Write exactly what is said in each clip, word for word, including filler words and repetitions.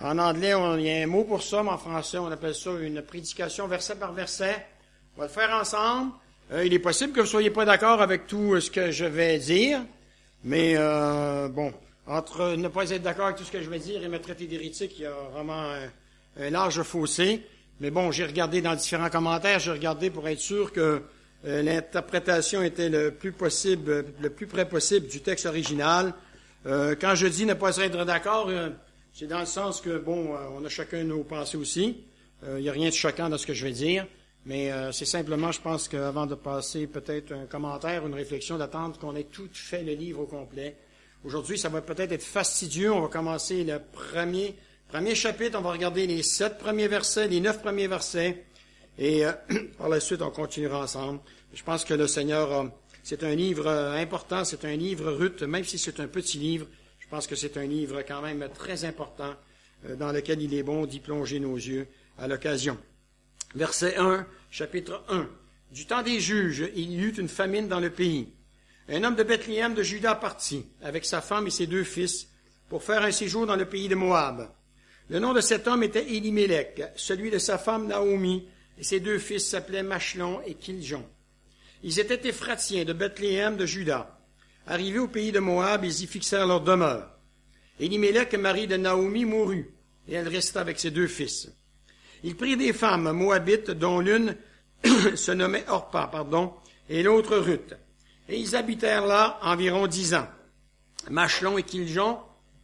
En anglais, on, il y a un mot pour ça, mais en français, on appelle ça une prédication verset par verset. On va le faire ensemble. Euh, il est possible que vous ne soyez pas d'accord avec tout ce que je vais dire, mais euh, bon, entre ne pas être d'accord avec tout ce que je vais dire et me traiter d'hérétique, il y a vraiment un, un large fossé. Mais bon, j'ai regardé dans différents commentaires, j'ai regardé pour être sûr que euh, l'interprétation était le plus possible, le plus près possible du texte original. Euh, quand je dis ne pas être d'accord, euh, c'est dans le sens que, bon, euh, on a chacun nos pensées aussi. Il n'y a rien de choquant dans ce que je vais dire. Mais euh, c'est simplement, je pense qu'avant de passer peut-être un commentaire, une réflexion, d'attendre qu'on ait tout fait le livre au complet. Aujourd'hui, ça va peut-être être fastidieux. On va commencer le premier, premier chapitre. On va regarder les sept premiers versets, les neuf premiers versets. Et euh, par la suite, on continuera ensemble. Je pense que le Seigneur, euh, c'est un livre euh, important. C'est un livre, Ruth, même si c'est un petit livre. Je pense que c'est un livre quand même très important euh, dans lequel il est bon d'y plonger nos yeux à l'occasion. Verset un, chapitre un. Du temps des juges, il y eut une famine dans le pays. Un homme de Bethléem de Juda partit, avec sa femme et ses deux fils, pour faire un séjour dans le pays de Moab. Le nom de cet homme était Élimélec, celui de sa femme Naomi, et ses deux fils s'appelaient Machlon et Kiljon. Ils étaient Éphratiens de Bethléem de Juda. Arrivés au pays de Moab, ils y fixèrent leur demeure. Élimélec, mari de Naomi, mourut, et elle resta avec ses deux fils. Il prit des femmes moabites, dont l'une se nommait Orpa, pardon, et l'autre Ruth. Et ils habitèrent là environ dix ans. Machlon et Kiljon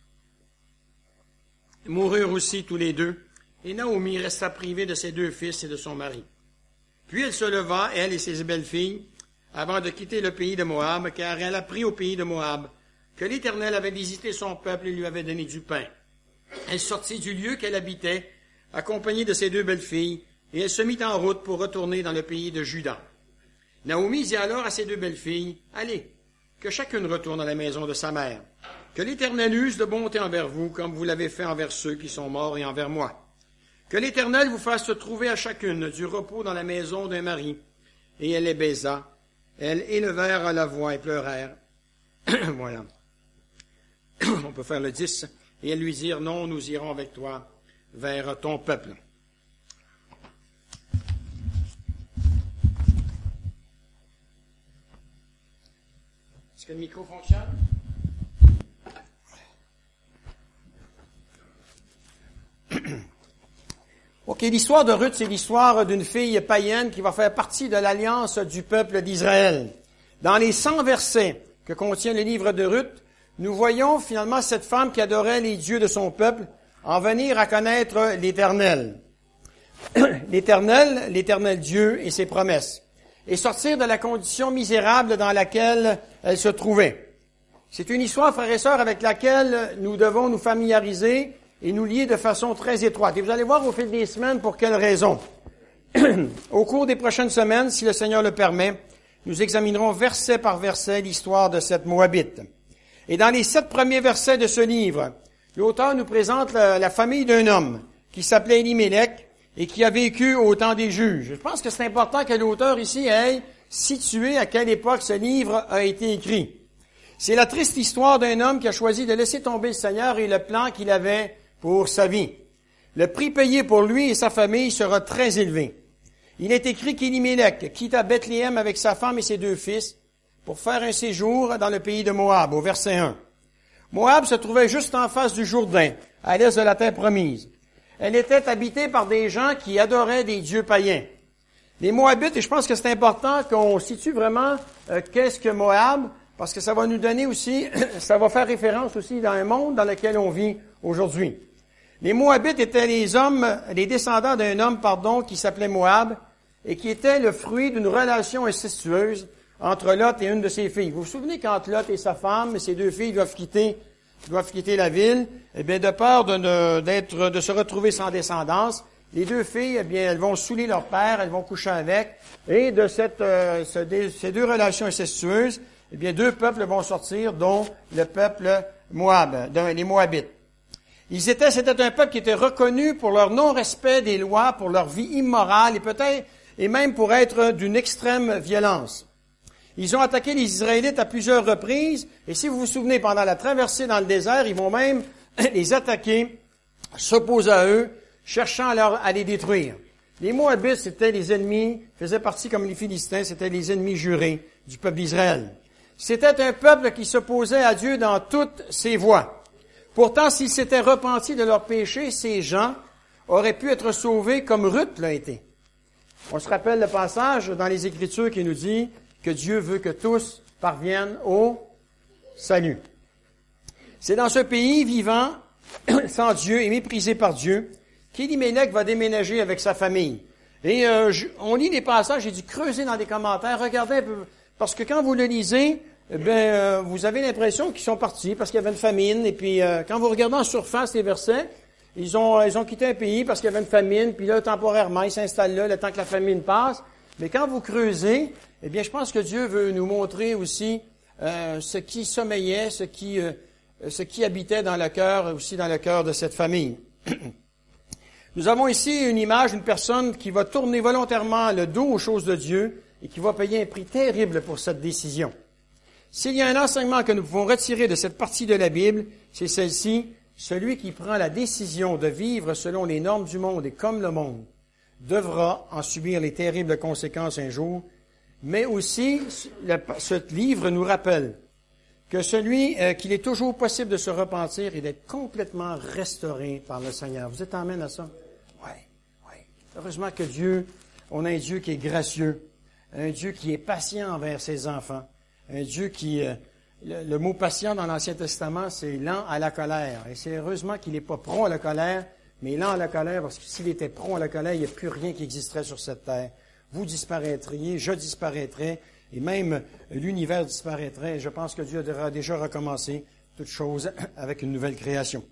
moururent aussi tous les deux, et Naomi resta privée de ses deux fils et de son mari. Puis elle se leva, elle et ses belles-filles, avant de quitter le pays de Moab, car elle apprit au pays de Moab que l'Éternel avait visité son peuple et lui avait donné du pain. Elle sortit du lieu qu'elle habitait, accompagnée de ses deux belles-filles, et elle se mit en route pour retourner dans le pays de Juda. Naomi dit alors à ses deux belles-filles, « Allez, que chacune retourne à la maison de sa mère. Que l'Éternel use de bonté envers vous, comme vous l'avez fait envers ceux qui sont morts et envers moi. Que l'Éternel vous fasse trouver à chacune du repos dans la maison d'un mari. » Et elle les baisa. Elles élevèrent la voix et pleurèrent. Voilà. On peut faire le dix. Et elles lui dirent, « Non, nous irons avec toi vers ton peuple. » Est-ce que le micro fonctionne? OK, l'histoire de Ruth, c'est l'histoire d'une fille païenne qui va faire partie de l'alliance du peuple d'Israël. Dans les cent versets que contient le livre de Ruth, nous voyons finalement cette femme qui adorait les dieux de son peuple en venir à connaître l'Éternel. L'Éternel, l'Éternel Dieu et ses promesses. Et sortir de la condition misérable dans laquelle elle se trouvait. C'est une histoire, frères et sœurs, avec laquelle nous devons nous familiariser et nous lier de façon très étroite. Et vous allez voir au fil des semaines pour quelles raisons. Au cours des prochaines semaines, si le Seigneur le permet, nous examinerons verset par verset l'histoire de cette Moabite. Et dans les sept premiers versets de ce livre, l'auteur nous présente la, la famille d'un homme qui s'appelait Élimélec et qui a vécu au temps des juges. Je pense que c'est important que l'auteur ici ait situé à quelle époque ce livre a été écrit. C'est la triste histoire d'un homme qui a choisi de laisser tomber le Seigneur et le plan qu'il avait pour sa vie. Le prix payé pour lui et sa famille sera très élevé. Il est écrit qu'Élimélec quitta Bethléem avec sa femme et ses deux fils pour faire un séjour dans le pays de Moab, au verset un. Moab se trouvait juste en face du Jourdain, à l'est de la terre promise. Elle était habitée par des gens qui adoraient des dieux païens. Les Moabites, et je pense que c'est important qu'on situe vraiment euh, qu'est-ce que Moab, parce que ça va nous donner aussi, ça va faire référence aussi dans un monde dans lequel on vit aujourd'hui. Les Moabites étaient les hommes, les descendants d'un homme, pardon, qui s'appelait Moab, et qui était le fruit d'une relation incestueuse entre Lot et une de ses filles. Vous vous souvenez quand Lot et sa femme, et ses deux filles doivent quitter, doivent quitter la ville, eh bien, de peur de, ne, d'être, de se retrouver sans descendance, les deux filles, eh bien, elles vont saouler leur père, elles vont coucher avec, et de cette, euh, ce, ces deux relations incestueuses, eh bien, deux peuples vont sortir, dont le peuple Moab, les Moabites. Ils étaient, c'était un peuple qui était reconnu pour leur non-respect des lois, pour leur vie immorale, et peut-être, et même pour être d'une extrême violence. Ils ont attaqué les Israélites à plusieurs reprises, et si vous vous souvenez, pendant la traversée dans le désert, ils vont même les attaquer s'opposa à eux, cherchant à, leur, à les détruire. Les Moabites, c'était les ennemis, faisaient partie comme les Philistins, c'était les ennemis jurés du peuple d'Israël. C'était un peuple qui s'opposait à Dieu dans toutes ses voies. Pourtant, s'ils s'étaient repentis de leurs péchés, ces gens auraient pu être sauvés comme Ruth l'a été. On se rappelle le passage dans les Écritures qui nous dit que Dieu veut que tous parviennent au salut. C'est dans ce pays vivant, sans Dieu et méprisé par Dieu, qu'Élimélec va déménager avec sa famille. Et euh, je, on lit des passages, j'ai dû creuser dans les commentaires, regardez un peu, parce que quand vous le lisez, ben euh, vous avez l'impression qu'ils sont partis parce qu'il y avait une famine, et puis euh, quand vous regardez en surface les versets, ils ont ils ont quitté un pays parce qu'il y avait une famine, puis là, temporairement, ils s'installent là, le temps que la famine passe. Mais quand vous creusez, eh bien, je pense que Dieu veut nous montrer aussi euh, ce qui sommeillait, ce qui euh, ce qui habitait dans le cœur, aussi dans le cœur de cette famille. Nous avons ici une image d'une personne qui va tourner volontairement le dos aux choses de Dieu et qui va payer un prix terrible pour cette décision. S'il y a un enseignement que nous pouvons retirer de cette partie de la Bible, c'est celle-ci: celui qui prend la décision de vivre selon les normes du monde et comme le monde devra en subir les terribles conséquences un jour, mais aussi ce livre nous rappelle que celui euh, qu'il est toujours possible de se repentir et d'être complètement restauré par le Seigneur. Vous êtes amène à ça? Oui, oui. Heureusement que Dieu, on a un Dieu qui est gracieux, un Dieu qui est patient envers ses enfants, un Dieu qui... Euh, le, le mot patient dans l'Ancien Testament, c'est lent à la colère. Et c'est heureusement qu'il n'est pas prompt à la colère, mais lent à la colère, parce que s'il était prompt à la colère, il n'y a plus rien qui existerait sur cette terre. Vous disparaîtriez, je disparaîtrais, et même l'univers disparaîtrait. Je pense que Dieu aura déjà recommencé toute chose avec une nouvelle création.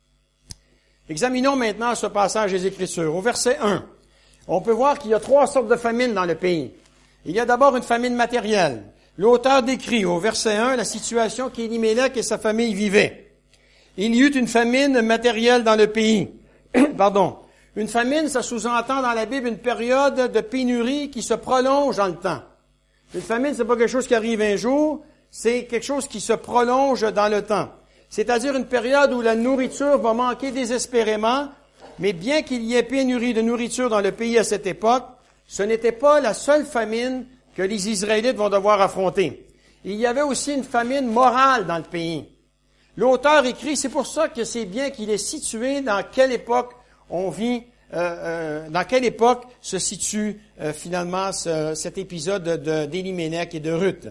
Examinons maintenant ce passage des Écritures. Au verset un, on peut voir qu'il y a trois sortes de famines dans le pays. Il y a d'abord une famine matérielle. L'auteur décrit au verset un la situation qu'Élimélec et sa famille vivaient. Il y eut une famine matérielle dans le pays. Pardon. Une famine, ça sous-entend dans la Bible une période de pénurie qui se prolonge dans le temps. Une famine, c'est pas quelque chose qui arrive un jour, c'est quelque chose qui se prolonge dans le temps. C'est-à-dire une période où la nourriture va manquer désespérément, mais bien qu'il y ait pénurie de nourriture dans le pays à cette époque, ce n'était pas la seule famine que les Israélites vont devoir affronter. Il y avait aussi une famine morale dans le pays. L'auteur écrit, c'est pour ça que c'est bien qu'il est situé dans quelle époque on vit, euh, euh, dans quelle époque se situe euh, finalement ce, cet épisode de, d'Élimélec et de Ruth.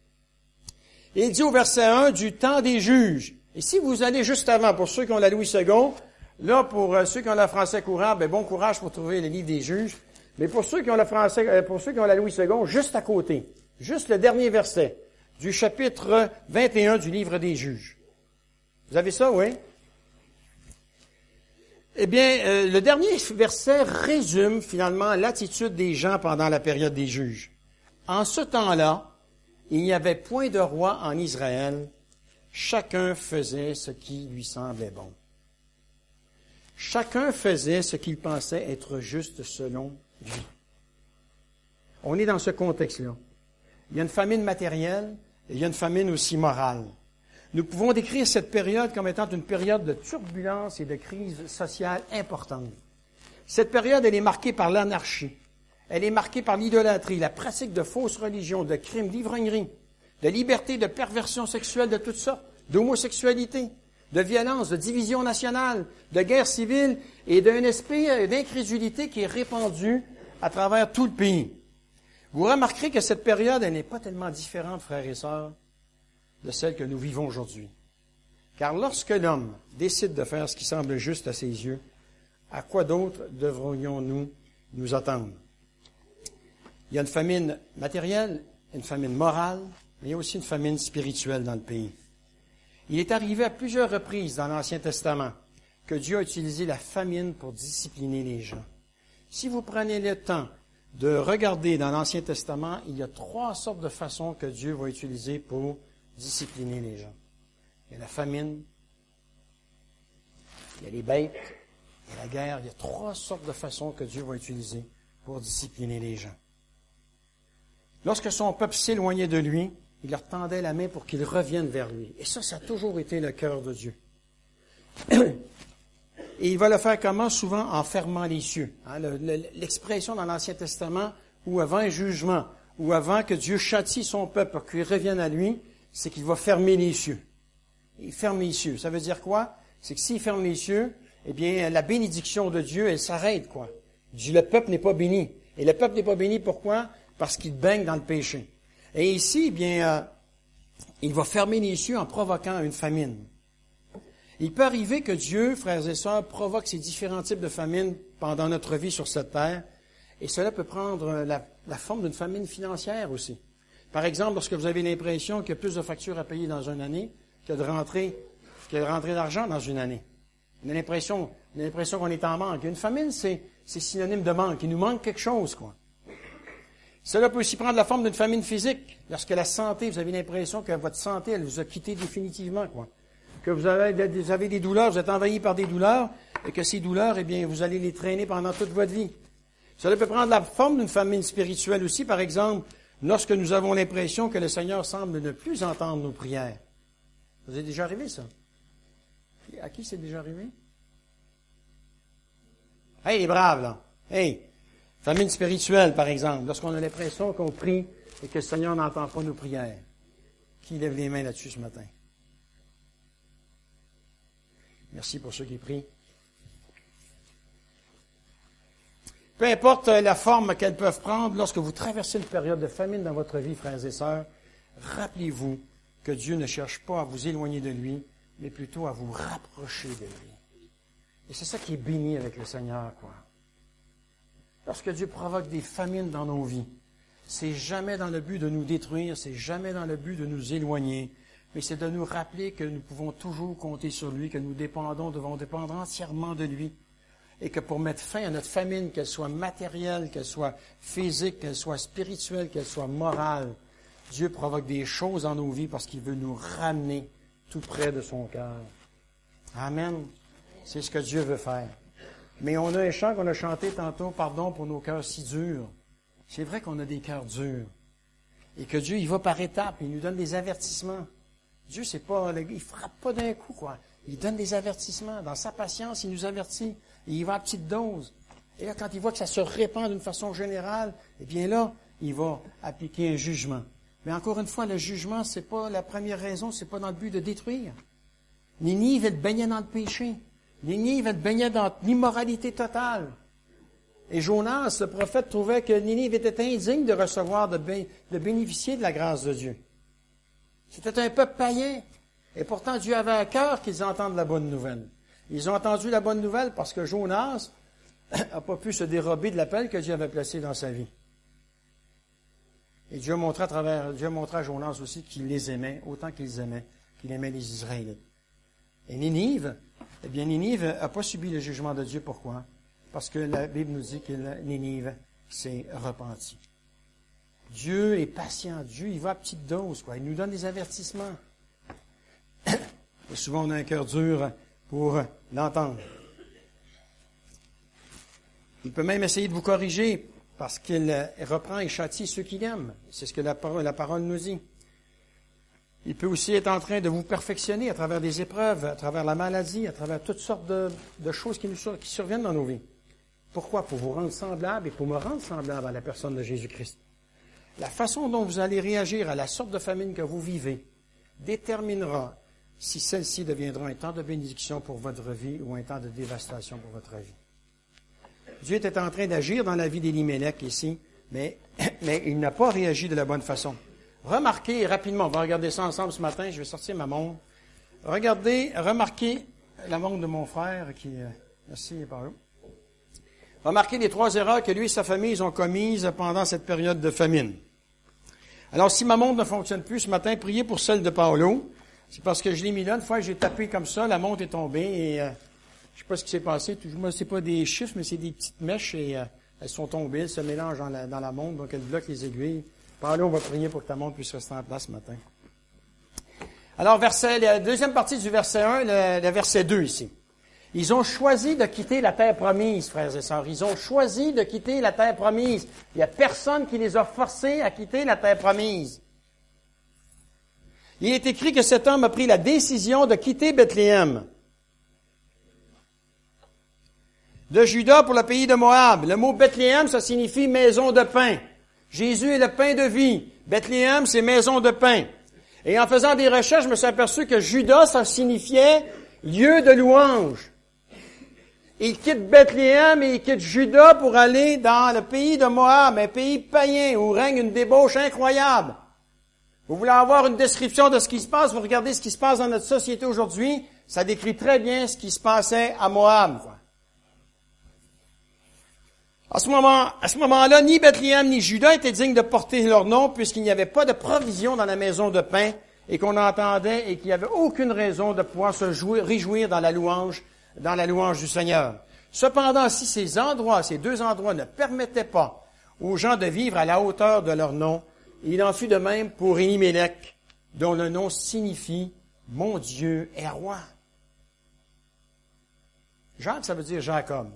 Et il dit au verset un, du temps des juges. Et si vous allez juste avant, pour ceux qui ont la Louis second, là, pour euh, ceux qui ont le français courant, ben bon courage pour trouver le livre des juges. Mais pour ceux qui ont le français, euh, pour ceux qui ont la Louis second, juste à côté, juste le dernier verset du chapitre vingt et un du livre des juges. Vous avez ça, oui? Eh bien, euh, le dernier verset résume finalement l'attitude des gens pendant la période des juges. En ce temps-là, il n'y avait point de roi en Israël. Chacun faisait ce qui lui semblait bon. Chacun faisait ce qu'il pensait être juste selon lui. On est dans ce contexte-là. Il y a une famine matérielle et il y a une famine aussi morale. Nous pouvons décrire cette période comme étant une période de turbulence et de crise sociale importante. Cette période, elle est marquée par l'anarchie. Elle est marquée par l'idolâtrie, la pratique de fausses religions, de crimes, d'ivrognerie, de liberté, de perversion sexuelle de toutes sortes, d'homosexualité, de violence, de division nationale, de guerre civile et d'un esprit d'incrédulité qui est répandu à travers tout le pays. Vous remarquerez que cette période, elle n'est pas tellement différente, frères et sœurs, de celle que nous vivons aujourd'hui. Car lorsque l'homme décide de faire ce qui semble juste à ses yeux, à quoi d'autre devrions-nous nous attendre? Il y a une famine matérielle, une famine morale, mais il y a aussi une famine spirituelle dans le pays. Il est arrivé à plusieurs reprises dans l'Ancien Testament que Dieu a utilisé la famine pour discipliner les gens. Si vous prenez le temps de regarder dans l'Ancien Testament, il y a trois sortes de façons que Dieu va utiliser pour discipliner les gens. Il y a la famine, il y a les bêtes, il y a la guerre. Il y a trois sortes de façons que Dieu va utiliser pour discipliner les gens. Lorsque son peuple s'éloignait de lui, il leur tendait la main pour qu'ils reviennent vers lui. Et ça, ça a toujours été le cœur de Dieu. Et il va le faire comment? Souvent en fermant les cieux. Hein, le, le, l'expression dans l'Ancien Testament où avant un jugement, ou avant que Dieu châtie son peuple pour qu'il revienne à lui, c'est qu'il va fermer les cieux. Il ferme les cieux. Ça veut dire quoi? C'est que s'il ferme les cieux, eh bien, la bénédiction de Dieu, elle s'arrête, quoi. Le peuple n'est pas béni. Et le peuple n'est pas béni, pourquoi? Parce qu'il baigne dans le péché. Et ici, eh bien, euh, il va fermer les cieux en provoquant une famine. Il peut arriver que Dieu, frères et sœurs, provoque ces différents types de famines pendant notre vie sur cette terre. Et cela peut prendre la, la forme d'une famine financière aussi. Par exemple, lorsque vous avez l'impression qu'il y a plus de factures à payer dans une année qu'il y a de rentrée, qu'il y a de rentrée d'argent dans une année. On a l'impression, on a l'impression qu'on est en manque. Une famine, c'est, c'est synonyme de manque. Il nous manque quelque chose, quoi. Cela peut aussi prendre la forme d'une famine physique. Lorsque la santé, vous avez l'impression que votre santé, elle vous a quitté définitivement, quoi. Que vous avez, vous avez des douleurs, vous êtes envahi par des douleurs, et que ces douleurs, eh bien, vous allez les traîner pendant toute votre vie. Cela peut prendre la forme d'une famine spirituelle aussi, par exemple, lorsque nous avons l'impression que le Seigneur semble ne plus entendre nos prières. Vous êtes déjà arrivé, ça? À qui c'est déjà arrivé? Hey, les braves, là! Hey! Famine spirituelle, par exemple, lorsqu'on a l'impression qu'on prie et que le Seigneur n'entend pas nos prières. Qui lève les mains là-dessus ce matin? Merci pour ceux qui prient. Peu importe la forme qu'elles peuvent prendre, lorsque vous traversez une période de famine dans votre vie, frères et sœurs, rappelez-vous que Dieu ne cherche pas à vous éloigner de lui, mais plutôt à vous rapprocher de lui. Et c'est ça qui est béni avec le Seigneur, quoi. Lorsque Dieu provoque des famines dans nos vies, c'est jamais dans le but de nous détruire, c'est jamais dans le but de nous éloigner, mais c'est de nous rappeler que nous pouvons toujours compter sur lui, que nous dépendons, devons dépendre entièrement de lui. Et que pour mettre fin à notre famine, qu'elle soit matérielle, qu'elle soit physique, qu'elle soit spirituelle, qu'elle soit morale, Dieu provoque des choses dans nos vies parce qu'il veut nous ramener tout près de son cœur. Amen. C'est ce que Dieu veut faire. Mais on a un chant qu'on a chanté tantôt, pardon pour nos cœurs si durs. C'est vrai qu'on a des cœurs durs. Et que Dieu, il va par étapes, il nous donne des avertissements. Dieu, c'est pas, il frappe pas d'un coup, quoi. Il donne des avertissements. Dans sa patience, il nous avertit. Et il va à petite dose. Et là, quand il voit que ça se répand d'une façon générale, eh bien là, il va appliquer un jugement. Mais encore une fois, le jugement, c'est pas la première raison, c'est pas dans le but de détruire. Ninive, elle baignait dans le péché. Ninive, elle baignait dans l'immoralité totale. Et Jonas, le prophète, trouvait que Ninive était indigne de recevoir, de, bé- de bénéficier de la grâce de Dieu. C'était un peuple païen. Et pourtant, Dieu avait à cœur qu'ils entendent la bonne nouvelle. Ils ont entendu la bonne nouvelle parce que Jonas n'a pas pu se dérober de l'appel que Dieu avait placé dans sa vie. Et Dieu montrait à travers, Dieu montrait à Jonas aussi qu'il les aimait, autant qu'il les aimait, qu'il aimait les Israélites. Et Ninive, eh bien, Ninive n'a pas subi le jugement de Dieu. Pourquoi? Parce que la Bible nous dit que Ninive s'est repenti. Dieu est patient. Dieu, il va à petite dose, quoi. Il nous donne des avertissements. Et souvent, on a un cœur dur pour l'entendre. Il peut même essayer de vous corriger parce qu'il reprend et châtie ceux qu'il aime. C'est ce que la parole, la parole nous dit. Il peut aussi être en train de vous perfectionner à travers des épreuves, à travers la maladie, à travers toutes sortes de, de choses qui, nous, qui surviennent dans nos vies. Pourquoi? Pour vous rendre semblable et pour me rendre semblable à la personne de Jésus-Christ. La façon dont vous allez réagir à la sorte de famine que vous vivez déterminera si celle-ci deviendra un temps de bénédiction pour votre vie ou un temps de dévastation pour votre vie. Dieu était en train d'agir dans la vie d'Élimélec ici, mais, mais il n'a pas réagi de la bonne façon. Remarquez rapidement, on va regarder ça ensemble ce matin, je vais sortir ma montre. Regardez, remarquez la montre de mon frère qui est merci par là. Remarquez les trois erreurs que lui et sa famille ont commises pendant cette période de famine. Alors, si ma montre ne fonctionne plus ce matin, priez pour celle de Paolo. C'est parce que je l'ai mis là, une fois j'ai tapé comme ça, la montre est tombée et euh, je sais pas ce qui s'est passé. Moi, c'est pas des chiffres, mais c'est des petites mèches et euh, elles sont tombées, elles se mélangent dans la, dans la montre, donc elles bloquent les aiguilles. Paolo, on va prier pour que ta montre puisse rester en place ce matin. Alors, verset, la deuxième partie du verset un, le, le verset deux ici. Ils ont choisi de quitter la terre promise, frères et sœurs. Ils ont choisi de quitter la terre promise. Il n'y a personne qui les a forcés à quitter la terre promise. Il est écrit que cet homme a pris la décision de quitter Bethléem. de Juda pour le pays de Moab. Le mot Bethléem, ça signifie maison de pain. Jésus est le pain de vie. Bethléem, c'est maison de pain. Et en faisant des recherches, je me suis aperçu que Juda, ça signifiait lieu de louange. Il quitte Bethléem et il quitte Juda pour aller dans le pays de Moab, un pays païen où règne une débauche incroyable. Vous voulez avoir une description de ce qui se passe, vous regardez ce qui se passe dans notre société aujourd'hui, ça décrit très bien ce qui se passait à Moab, quoi. À ce moment, à ce moment-là, ni Bethléem ni Juda étaient dignes de porter leur nom puisqu'il n'y avait pas de provision dans la maison de pain et qu'on entendait et qu'il n'y avait aucune raison de pouvoir se jouer, réjouir dans la louange, dans la louange du Seigneur. Cependant, si ces endroits, ces deux endroits ne permettaient pas aux gens de vivre à la hauteur de leur nom, il en fut de même pour Élimélec, dont le nom signifie « Mon Dieu est roi ». Jacques, ça veut dire Jacob.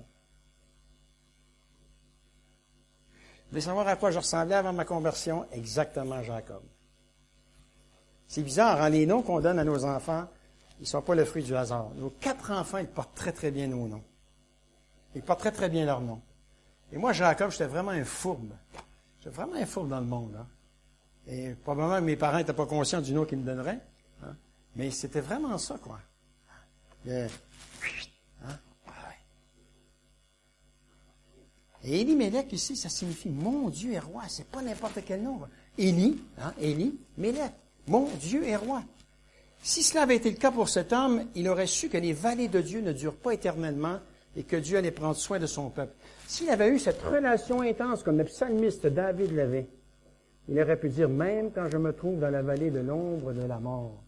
Vous voulez savoir à quoi je ressemblais avant ma conversion? Exactement Jacob. C'est bizarre, hein? Les noms qu'on donne à nos enfants, ils ne sont pas le fruit du hasard. Nos quatre enfants, ils portent très, très bien nos noms. Ils portent très, très bien leurs noms. Et moi, Jacob, j'étais vraiment un fourbe. J'étais vraiment un fourbe dans le monde. Hein? Et probablement que mes parents n'étaient pas conscients du nom qu'ils me donneraient. Hein? Mais c'était vraiment ça, quoi. Le... Hein? Et Élimélec, ici, ça signifie « Mon Dieu est roi ». C'est pas n'importe quel nom. Élie, hein, Élie, Mélec. Mon Dieu est roi. Si cela avait été le cas pour cet homme, il aurait su que les vallées de Dieu ne durent pas éternellement et que Dieu allait prendre soin de son peuple. S'il avait eu cette relation intense comme le psalmiste David l'avait, il aurait pu dire « Même quand je me trouve dans la vallée de l'ombre de la mort,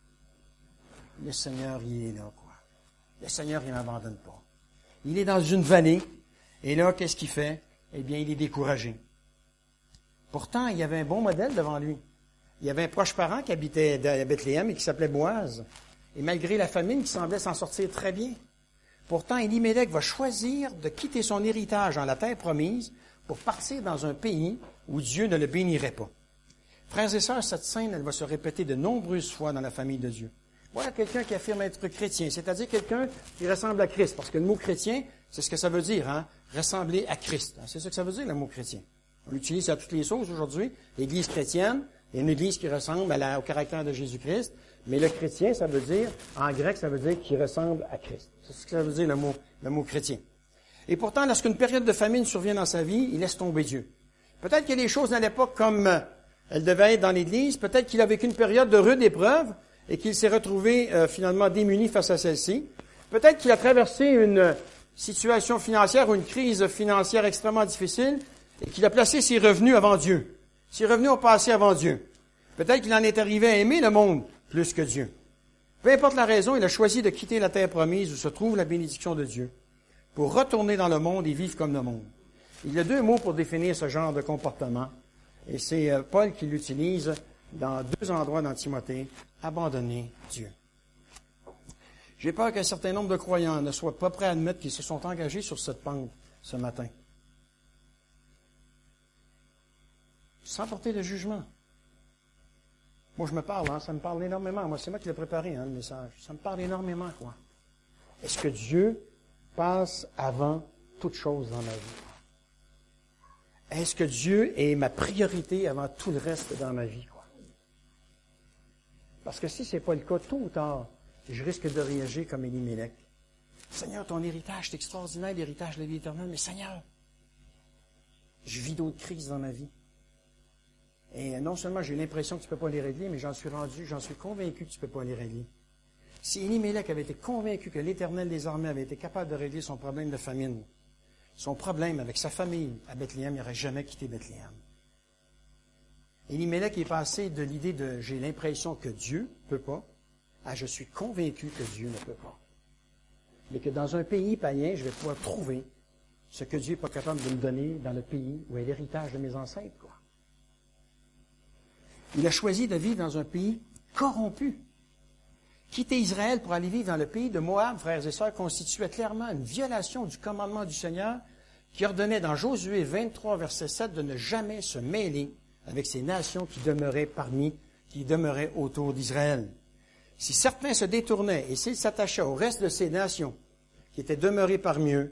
le Seigneur, il est là, quoi. Le Seigneur, il ne m'abandonne pas. Il est dans une vallée. Et là, qu'est-ce qu'il fait? Eh bien, il est découragé. Pourtant, il y avait un bon modèle devant lui. Il y avait un proche parent qui habitait à Bethléem et qui s'appelait Boaz. Et malgré la famine, qui semblait s'en sortir très bien. Pourtant, Élimélec va choisir de quitter son héritage dans la terre promise pour partir dans un pays où Dieu ne le bénirait pas. Frères et sœurs, cette scène, elle va se répéter de nombreuses fois dans la famille de Dieu. Voilà quelqu'un qui affirme être chrétien, c'est-à-dire quelqu'un qui ressemble à Christ. Parce que le mot chrétien, c'est ce que ça veut dire, hein? Ressembler à Christ. C'est ça que ça veut dire, le mot chrétien. On l'utilise à toutes les sauces aujourd'hui. L'Église chrétienne est une Église qui ressemble à la, au caractère de Jésus-Christ. Mais le chrétien, ça veut dire, en grec, ça veut dire qui ressemble à Christ. C'est ce que ça veut dire, le mot, le mot chrétien. Et pourtant, lorsqu'une période de famine survient dans sa vie, il laisse tomber Dieu. Peut-être que les choses n'allaient pas comme elles devaient être dans l'Église. Peut-être qu'il a vécu une période de rude épreuve et qu'il s'est retrouvé euh, finalement démuni face à celle-ci. Peut-être qu'il a traversé une situation financière ou une crise financière extrêmement difficile et qu'il a placé ses revenus avant Dieu. Ses revenus ont passé avant Dieu. Peut-être qu'il en est arrivé à aimer le monde plus que Dieu. Peu importe la raison, il a choisi de quitter la terre promise où se trouve la bénédiction de Dieu pour retourner dans le monde et vivre comme le monde. Il y a deux mots pour définir ce genre de comportement et c'est Paul qui l'utilise dans deux endroits dans Timothée, abandonner Dieu. J'ai peur qu'un certain nombre de croyants ne soient pas prêts à admettre qu'ils se sont engagés sur cette pente ce matin. Sans porter de jugement. Moi, je me parle, hein, ça me parle énormément. Moi, c'est moi qui l'ai préparé, hein, le message. Ça me parle énormément, quoi. Est-ce que Dieu passe avant toute chose dans ma vie? Est-ce que Dieu est ma priorité avant tout le reste dans ma vie, quoi? Parce que si c'est pas le cas, tôt ou tard, je risque de réagir comme Élimélec. Seigneur, ton héritage, c'est extraordinaire, l'héritage de la vie éternelle, mais Seigneur, je vis d'autres crises dans ma vie. Et non seulement j'ai l'impression que tu ne peux pas les régler, mais j'en suis rendu, j'en suis convaincu que tu ne peux pas les régler. Si Élimélec avait été convaincu que l'Éternel des armées avait été capable de régler son problème de famine, son problème avec sa famille à Bethléem, il n'aurait jamais quitté Bethléem. Élimélec est passé de l'idée de « j'ai l'impression que Dieu ne peut pas » à « je suis convaincu que Dieu ne peut pas ». Mais que dans un pays païen, je vais pouvoir trouver ce que Dieu n'est pas capable de me donner dans le pays où est l'héritage de mes ancêtres, quoi. Il a choisi de vivre dans un pays corrompu. Quitter Israël pour aller vivre dans le pays de Moab, frères et sœurs, constituait clairement une violation du commandement du Seigneur qui ordonnait dans Josué vingt-trois, verset sept, de ne jamais se mêler avec ces nations qui demeuraient parmi, qui demeuraient autour d'Israël. Si certains se détournaient et s'ils s'attachaient au reste de ces nations qui étaient demeurées parmi eux,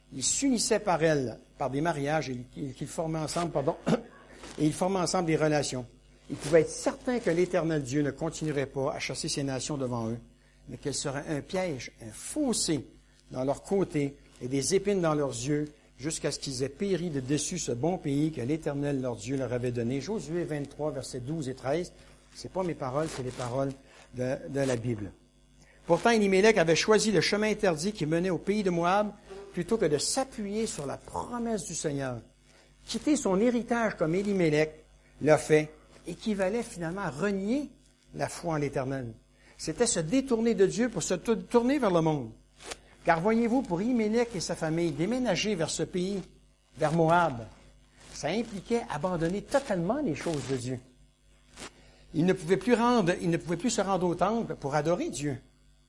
ils s'unissaient par elles, par des mariages, et qu'ils formaient ensemble, pardon, et ils formaient ensemble des relations. Ils pouvaient être certains que l'Éternel Dieu ne continuerait pas à chasser ces nations devant eux, mais qu'elle serait un piège, un fossé dans leur côté et des épines dans leurs yeux, jusqu'à ce qu'ils aient péri de dessus ce bon pays que l'Éternel leur Dieu leur avait donné. Josué vingt-trois, versets douze et treize. C'est pas mes paroles, c'est les paroles de, de la Bible. Pourtant, Élimélec avait choisi le chemin interdit qui menait au pays de Moab, plutôt que de s'appuyer sur la promesse du Seigneur. Quitter son héritage comme Élimélec l'a fait, équivalait finalement à renier la foi en l'Éternel. C'était se détourner de Dieu pour se tourner vers le monde. Car voyez-vous, pour Élimélec et sa famille, déménager vers ce pays, vers Moab, ça impliquait abandonner totalement les choses de Dieu. Ils ne pouvaient plus rendre, ils ne pouvaient plus se rendre au temple pour adorer Dieu.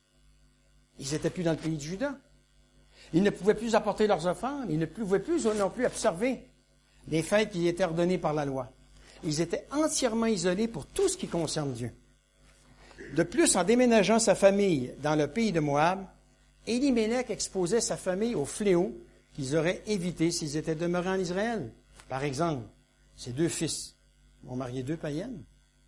Ils n'étaient plus dans le pays de Juda. Ils ne pouvaient plus apporter leurs offrandes. Ils ne pouvaient plus non plus observer les fêtes qui étaient ordonnées par la loi. Ils étaient entièrement isolés pour tout ce qui concerne Dieu. De plus, en déménageant sa famille dans le pays de Moab, Élimélec exposait sa famille au fléau qu'ils auraient évité s'ils étaient demeurés en Israël. Par exemple, ses deux fils vont marier deux païennes.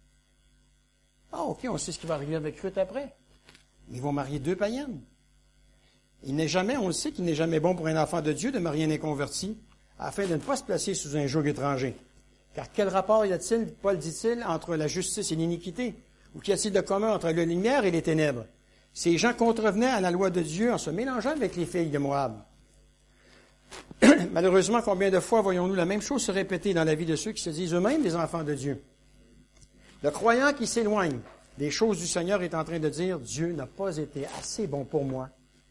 Ah, OK, on sait ce qui va arriver avec Ruth après. Ils vont marier deux païennes. Il n'est jamais, on le sait qu'il n'est jamais bon pour un enfant de Dieu de marier un inconverti, afin de ne pas se placer sous un joug étranger. Car quel rapport y a-t-il, Paul dit-il, entre la justice et l'iniquité? Ou qu'y a-t-il de commun entre la lumière et les ténèbres? Ces gens contrevenaient à la loi de Dieu en se mélangeant avec les filles de Moab. Malheureusement, combien de fois voyons-nous la même chose se répéter dans la vie de ceux qui se disent eux-mêmes des enfants de Dieu? Le croyant qui s'éloigne des choses du Seigneur est en train de dire, Dieu n'a pas été assez bon pour moi,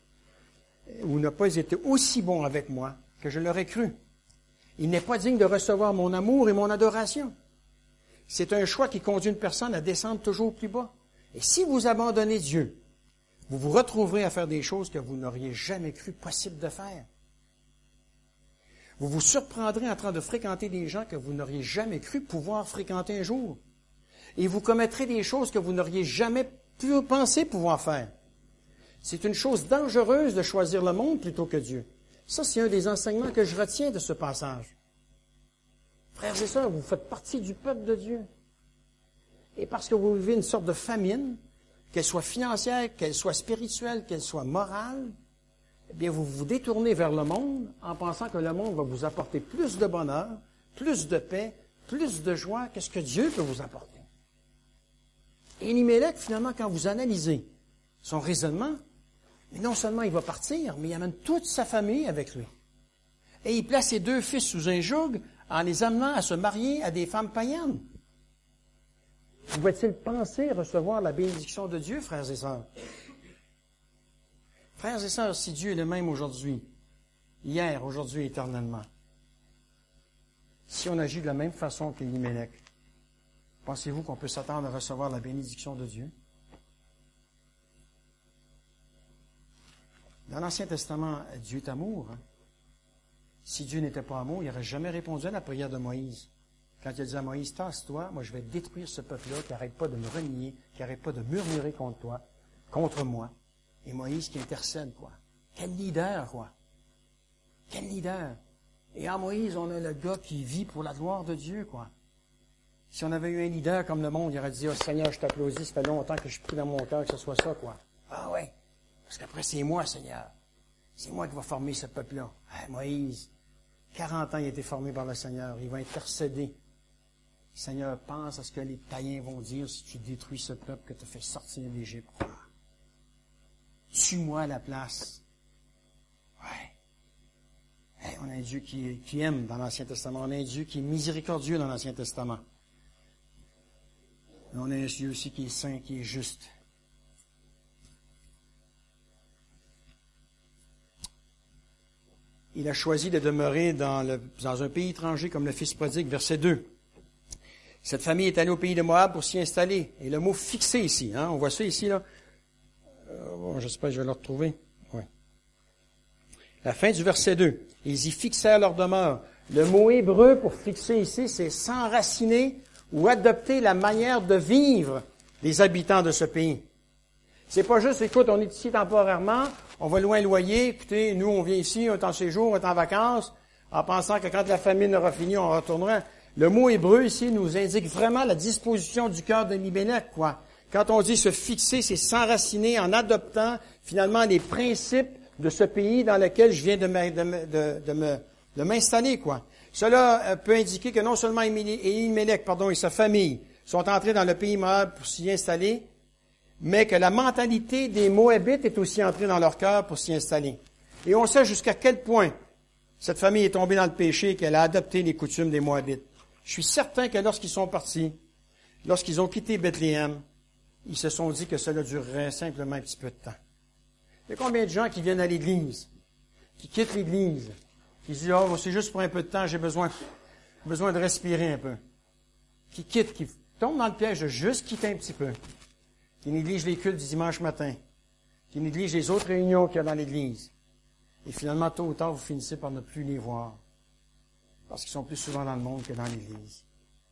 ou n'a pas été aussi bon avec moi que je l'aurais cru. Il n'est pas digne de recevoir mon amour et mon adoration. C'est un choix qui conduit une personne à descendre toujours plus bas. Et si vous abandonnez Dieu, vous vous retrouverez à faire des choses que vous n'auriez jamais cru possible de faire. Vous vous surprendrez en train de fréquenter des gens que vous n'auriez jamais cru pouvoir fréquenter un jour. Et vous commettrez des choses que vous n'auriez jamais pu penser pouvoir faire. C'est une chose dangereuse de choisir le monde plutôt que Dieu. Ça, c'est un des enseignements que je retiens de ce passage. Frères et sœurs, vous faites partie du peuple de Dieu. Et parce que vous vivez une sorte de famine, qu'elle soit financière, qu'elle soit spirituelle, qu'elle soit morale, eh bien, vous vous détournez vers le monde en pensant que le monde va vous apporter plus de bonheur, plus de paix, plus de joie que ce que Dieu peut vous apporter. Et Élimélec, finalement, quand vous analysez son raisonnement, mais non seulement il va partir, mais il amène toute sa famille avec lui. Et il place ses deux fils sous un joug en les amenant à se marier à des femmes païennes. Pouvait-il penser recevoir la bénédiction de Dieu, frères et sœurs? Frères et sœurs, si Dieu est le même aujourd'hui, hier, aujourd'hui, éternellement, si on agit de la même façon qu'Élimélec, pensez-vous qu'on peut s'attendre à recevoir la bénédiction de Dieu? Dans l'Ancien Testament, Dieu est amour. Hein? Si Dieu n'était pas amour, il n'aurait jamais répondu à la prière de Moïse. Quand il a dit à Moïse, tasse-toi, moi je vais détruire ce peuple-là qui n'arrête pas de me renier, qui n'arrête pas de murmurer contre toi, contre moi. Et Moïse qui intercède, quoi. Quel leader, quoi. Quel leader. Et en Moïse, on a le gars qui vit pour la gloire de Dieu, quoi. Si on avait eu un leader comme le monde, il aurait dit, oh Seigneur, je t'applaudis, ça fait longtemps que je prie dans mon cœur que ce soit ça, quoi. Ah ouais. Parce qu'après, c'est moi, Seigneur. C'est moi qui va former ce peuple-là. Ah, Moïse, quarante ans, il a été formé par le Seigneur. Il va intercéder. Seigneur, pense à ce que les païens vont dire si tu détruis ce peuple que tu as fait sortir d'Égypte. Ah. Tue-moi à la place. Ouais. Hey, on a un Dieu qui, qui aime dans l'Ancien Testament. On a un Dieu qui est miséricordieux dans l'Ancien Testament. Mais on a un Dieu aussi qui est saint, qui est juste. Il a choisi de demeurer dans, le, dans un pays étranger comme le fils prodigue, verset deux. Cette famille est allée au pays de Moab pour s'y installer. Et le mot « fixé » ici, hein, on voit ça ici, là. Euh, bon, j'espère que je vais le retrouver. Ouais. La fin du verset deux. Ils y fixèrent leur demeure. Le mot hébreu pour fixer ici, c'est s'enraciner ou adopter la manière de vivre des habitants de ce pays. C'est pas juste, écoute, on est ici temporairement, on va loin loyer. Écoutez, nous, on vient ici, on est en séjour, on est en vacances, en pensant que quand la famine aura fini, on retournera. Le mot hébreu ici nous indique vraiment la disposition du cœur d'Elimelech, quoi. Quand on dit se fixer, c'est s'enraciner en adoptant finalement les principes de ce pays dans lequel je viens de, me, de, me, de, de, me, de m'installer, quoi. Cela peut indiquer que non seulement Elimelech, pardon, et sa famille sont entrés dans le pays Moab pour s'y installer, mais que la mentalité des Moabites est aussi entrée dans leur cœur pour s'y installer. Et on sait jusqu'à quel point cette famille est tombée dans le péché et qu'elle a adopté les coutumes des Moabites. Je suis certain que lorsqu'ils sont partis, lorsqu'ils ont quitté Bethléem, ils se sont dit que cela durerait simplement un petit peu de temps. Il y a combien de gens qui viennent à l'Église, qui quittent l'Église, qui se disent « Oh, c'est juste pour un peu de temps, j'ai besoin, besoin de respirer un peu. » Qui quittent, qui tombent dans le piège de juste quitter un petit peu, qui négligent les cultes du dimanche matin, qui négligent les autres réunions qu'il y a dans l'Église. Et finalement, tôt ou tard, vous finissez par ne plus les voir, parce qu'ils sont plus souvent dans le monde que dans l'Église.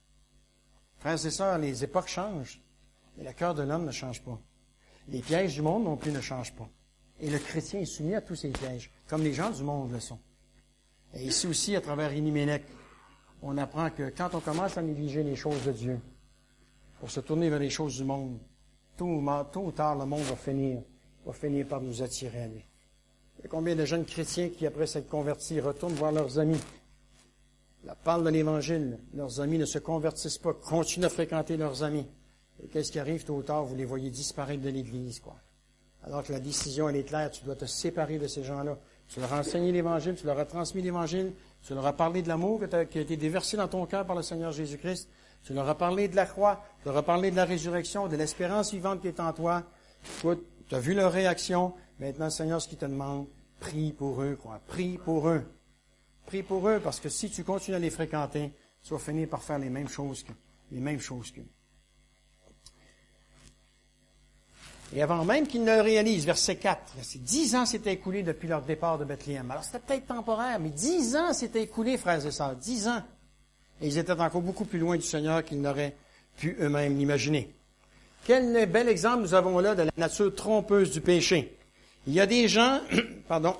Frères et sœurs, les époques changent, mais le cœur de l'homme ne change pas. Les pièges du monde non plus ne changent pas. Et le chrétien est soumis à tous ces pièges, comme les gens du monde le sont. Et ici aussi, à travers Elimelech, on apprend que quand on commence à négliger les choses de Dieu, pour se tourner vers les choses du monde, tôt ou tard, le monde va finir, va finir par nous attirer à lui. Il y a combien de jeunes chrétiens qui, après s'être convertis, retournent voir leurs amis, la parle de l'Évangile, leurs amis ne se convertissent pas, continuent à fréquenter leurs amis. Et qu'est-ce qui arrive tôt ou tard? Vous les voyez disparaître de l'Église, quoi. Alors que la décision, elle est claire, tu dois te séparer de ces gens-là. Tu leur as enseigné l'Évangile, tu leur as transmis l'Évangile, tu leur as parlé de l'amour qui a été déversé dans ton cœur par le Seigneur Jésus-Christ, tu leur as parlé de la croix, tu leur as parlé de la résurrection, de l'espérance vivante qui est en toi. Écoute, tu as vu leur réaction, maintenant, Seigneur, ce qu'il te demande, prie pour eux, quoi. Prie pour eux. Prie pour eux, parce que si tu continues à les fréquenter, tu vas finir par faire les mêmes choses que, les mêmes choses qu'eux. Et avant même qu'ils ne le réalisent, verset quatre, c'est dix ans s'étaient écoulés depuis leur départ de Bethléem. Alors c'était peut-être temporaire, mais dix ans s'étaient écoulés, frères et sœurs, dix ans. Et ils étaient encore beaucoup plus loin du Seigneur qu'ils n'auraient pu eux-mêmes l'imaginer. Quel bel exemple nous avons là de la nature trompeuse du péché. Il y a des gens, pardon,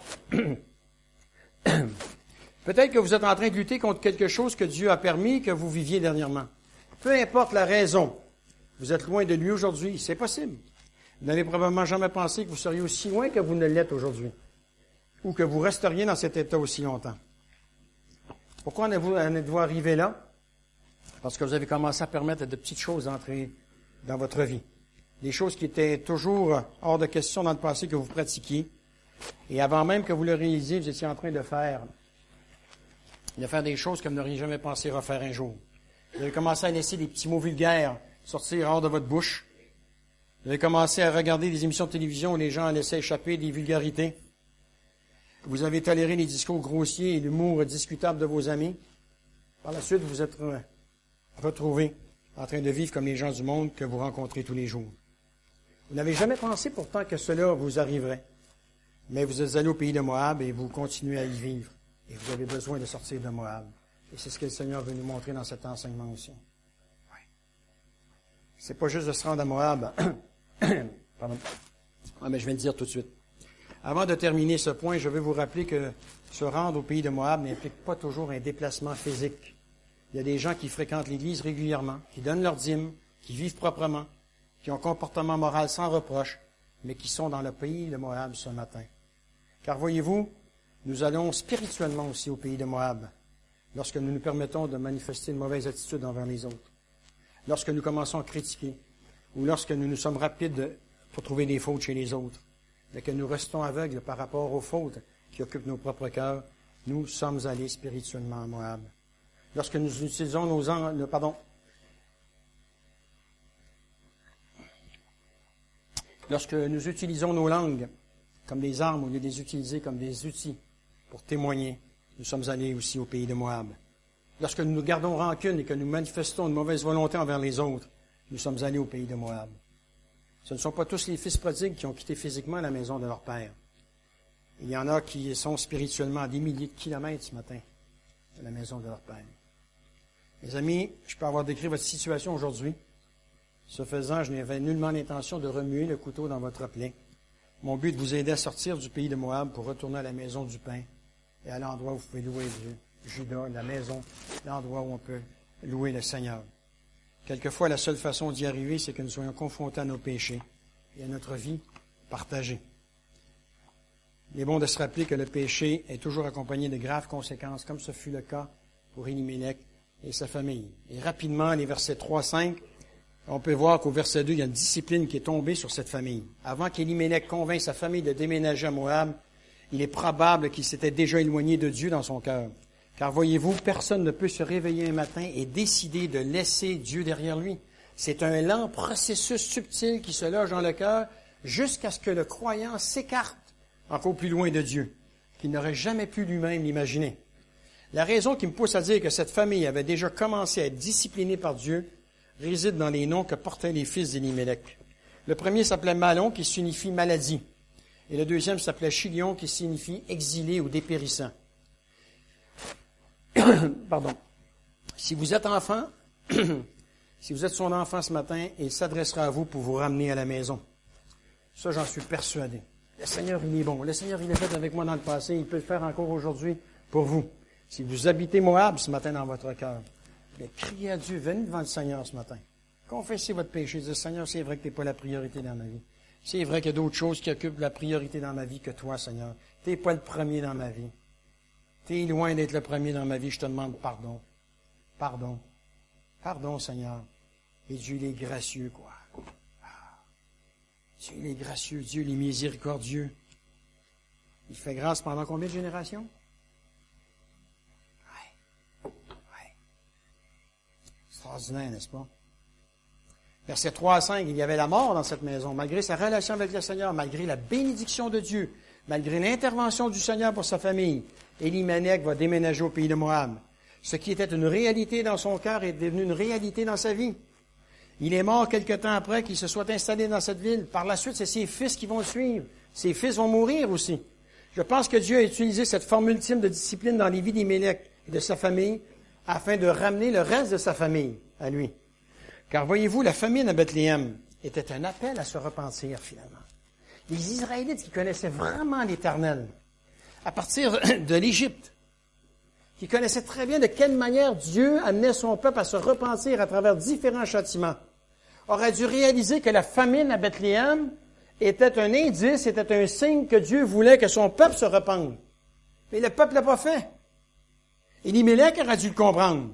peut-être que vous êtes en train de lutter contre quelque chose que Dieu a permis que vous viviez dernièrement. Peu importe la raison, vous êtes loin de lui aujourd'hui, c'est possible. Vous n'avez probablement jamais pensé que vous seriez aussi loin que vous ne l'êtes aujourd'hui, ou que vous resteriez dans cet état aussi longtemps. Pourquoi en êtes-vous, en êtes-vous arrivé là? Parce que vous avez commencé à permettre à de petites choses d'entrer dans votre vie. Des choses qui étaient toujours hors de question dans le passé que vous pratiquiez. Et avant même que vous le réalisiez, vous étiez en train de faire, de faire des choses que vous n'auriez jamais pensé refaire un jour. Vous avez commencé à laisser des petits mots vulgaires sortir hors de votre bouche. Vous avez commencé à regarder des émissions de télévision où les gens laissaient échapper des vulgarités. Vous avez toléré les discours grossiers et l'humour discutable de vos amis. Par la suite, vous vous êtes retrouvés en train de vivre comme les gens du monde que vous rencontrez tous les jours. Vous n'avez jamais pensé pourtant que cela vous arriverait. Mais vous êtes allé au pays de Moab et vous continuez à y vivre. Et vous avez besoin de sortir de Moab. Et c'est ce que le Seigneur veut nous montrer dans cet enseignement aussi. Oui. C'est pas juste de se rendre à Moab. Pardon. Ah, mais je vais le dire tout de suite. Avant de terminer ce point, je veux vous rappeler que se rendre au pays de Moab n'implique pas toujours un déplacement physique. Il y a des gens qui fréquentent l'Église régulièrement, qui donnent leur dîme, qui vivent proprement, qui ont un comportement moral sans reproche, mais qui sont dans le pays de Moab ce matin. Car voyez-vous, nous allons spirituellement aussi au pays de Moab, lorsque nous nous permettons de manifester une mauvaise attitude envers les autres, lorsque nous commençons à critiquer, ou lorsque nous nous sommes rapides pour trouver des fautes chez les autres, mais que nous restons aveugles par rapport aux fautes qui occupent nos propres cœurs, nous sommes allés spirituellement à Moab. Lorsque nous utilisons nos an- pardon, lorsque nous utilisons nos langues comme des armes au lieu de les utiliser comme des outils pour témoigner, nous sommes allés aussi au pays de Moab. Lorsque nous gardons rancune et que nous manifestons une mauvaise volonté envers les autres, nous sommes allés au pays de Moab. Ce ne sont pas tous les fils prodigues qui ont quitté physiquement la maison de leur père. Il y en a qui sont spirituellement à des milliers de kilomètres ce matin de la maison de leur père. Mes amis, je peux avoir décrit votre situation aujourd'hui. Ce faisant, je n'avais nullement l'intention de remuer le couteau dans votre plaie. mon but est de vous aider à sortir du pays de Moab pour retourner à la maison du pain et à l'endroit où vous pouvez louer Dieu. Judas, la maison, l'endroit où on peut louer le Seigneur. Quelquefois, la seule façon d'y arriver, c'est que nous soyons confrontés à nos péchés et à notre vie partagée. Il est bon de se rappeler que le péché est toujours accompagné de graves conséquences, comme ce fut le cas pour Élimélec et sa famille. Et rapidement, les versets trois à cinq, on peut voir qu'au verset deux, il y a une discipline qui est tombée sur cette famille. Avant qu'Élimélec convainque sa famille de déménager à Moab, il est probable qu'il s'était déjà éloigné de Dieu dans son cœur. Car voyez-vous, personne ne peut se réveiller un matin et décider de laisser Dieu derrière lui. C'est un lent processus subtil qui se loge dans le cœur jusqu'à ce que le croyant s'écarte encore plus loin de Dieu, qu'il n'aurait jamais pu lui-même l'imaginer. La raison qui me pousse à dire que cette famille avait déjà commencé à être disciplinée par Dieu réside dans les noms que portaient les fils d'Élimélec. Le premier s'appelait Malon, qui signifie maladie, et le deuxième s'appelait Chilion, qui signifie exilé ou dépérissant. Pardon. Si vous êtes enfant, si vous êtes son enfant ce matin, il s'adressera à vous pour vous ramener à la maison. Ça, j'en suis persuadé. Le Seigneur, il est bon. Le Seigneur, il l'a fait avec moi dans le passé. Il peut le faire encore aujourd'hui pour vous. Si vous habitez Moab ce matin dans votre cœur, mais criez à Dieu, venez devant le Seigneur ce matin. Confessez votre péché. Dites, Seigneur, c'est vrai que tu n'es pas la priorité dans ma vie. C'est vrai qu'il y a d'autres choses qui occupent la priorité dans ma vie que toi, Seigneur. Tu n'es pas le premier dans ma vie. Tu es loin d'être le premier dans ma vie. Je te demande pardon. Pardon. Pardon, Seigneur. Et Dieu, il est gracieux, quoi. Dieu, il est gracieux. Dieu, il est miséricordieux. Il fait grâce pendant combien de générations? Ouais. Ouais. Extraordinaire, n'est-ce pas? Versets trois à cinq, il y avait la mort dans cette maison, malgré sa relation avec le Seigneur, malgré la bénédiction de Dieu, malgré l'intervention du Seigneur pour sa famille. Élimélec va déménager au pays de Moab. Ce qui était une réalité dans son cœur est devenu une réalité dans sa vie. Il est mort quelque temps après qu'il se soit installé dans cette ville. Par la suite, c'est ses fils qui vont le suivre. Ses fils vont mourir aussi. Je pense que Dieu a utilisé cette forme ultime de discipline dans les vies d'Élimélec et de sa famille afin de ramener le reste de sa famille à lui. Car voyez-vous, la famine à Bethléem était un appel à se repentir finalement. Les Israélites qui connaissaient vraiment l'Éternel, à partir de l'Égypte, qui connaissaient très bien de quelle manière Dieu amenait son peuple à se repentir à travers différents châtiments, auraient dû réaliser que la famine à Bethléem était un indice, était un signe que Dieu voulait que son peuple se repente. Mais le peuple ne l'a pas fait. Élimélec aurait dû le comprendre.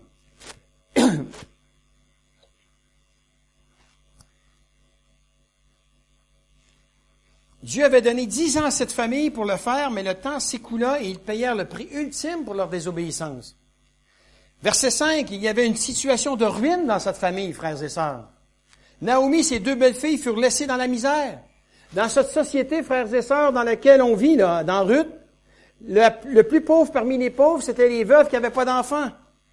Dieu avait donné dix ans à cette famille pour le faire, mais le temps s'écoula et ils payèrent le prix ultime pour leur désobéissance. Verset cinq, il y avait une situation de ruine dans cette famille, frères et sœurs. Naomi, ses deux belles-filles furent laissées dans la misère. Dans cette société, frères et sœurs, dans laquelle on vit, là, dans Ruth, le, le plus pauvre parmi les pauvres, c'était les veuves qui n'avaient pas d'enfants.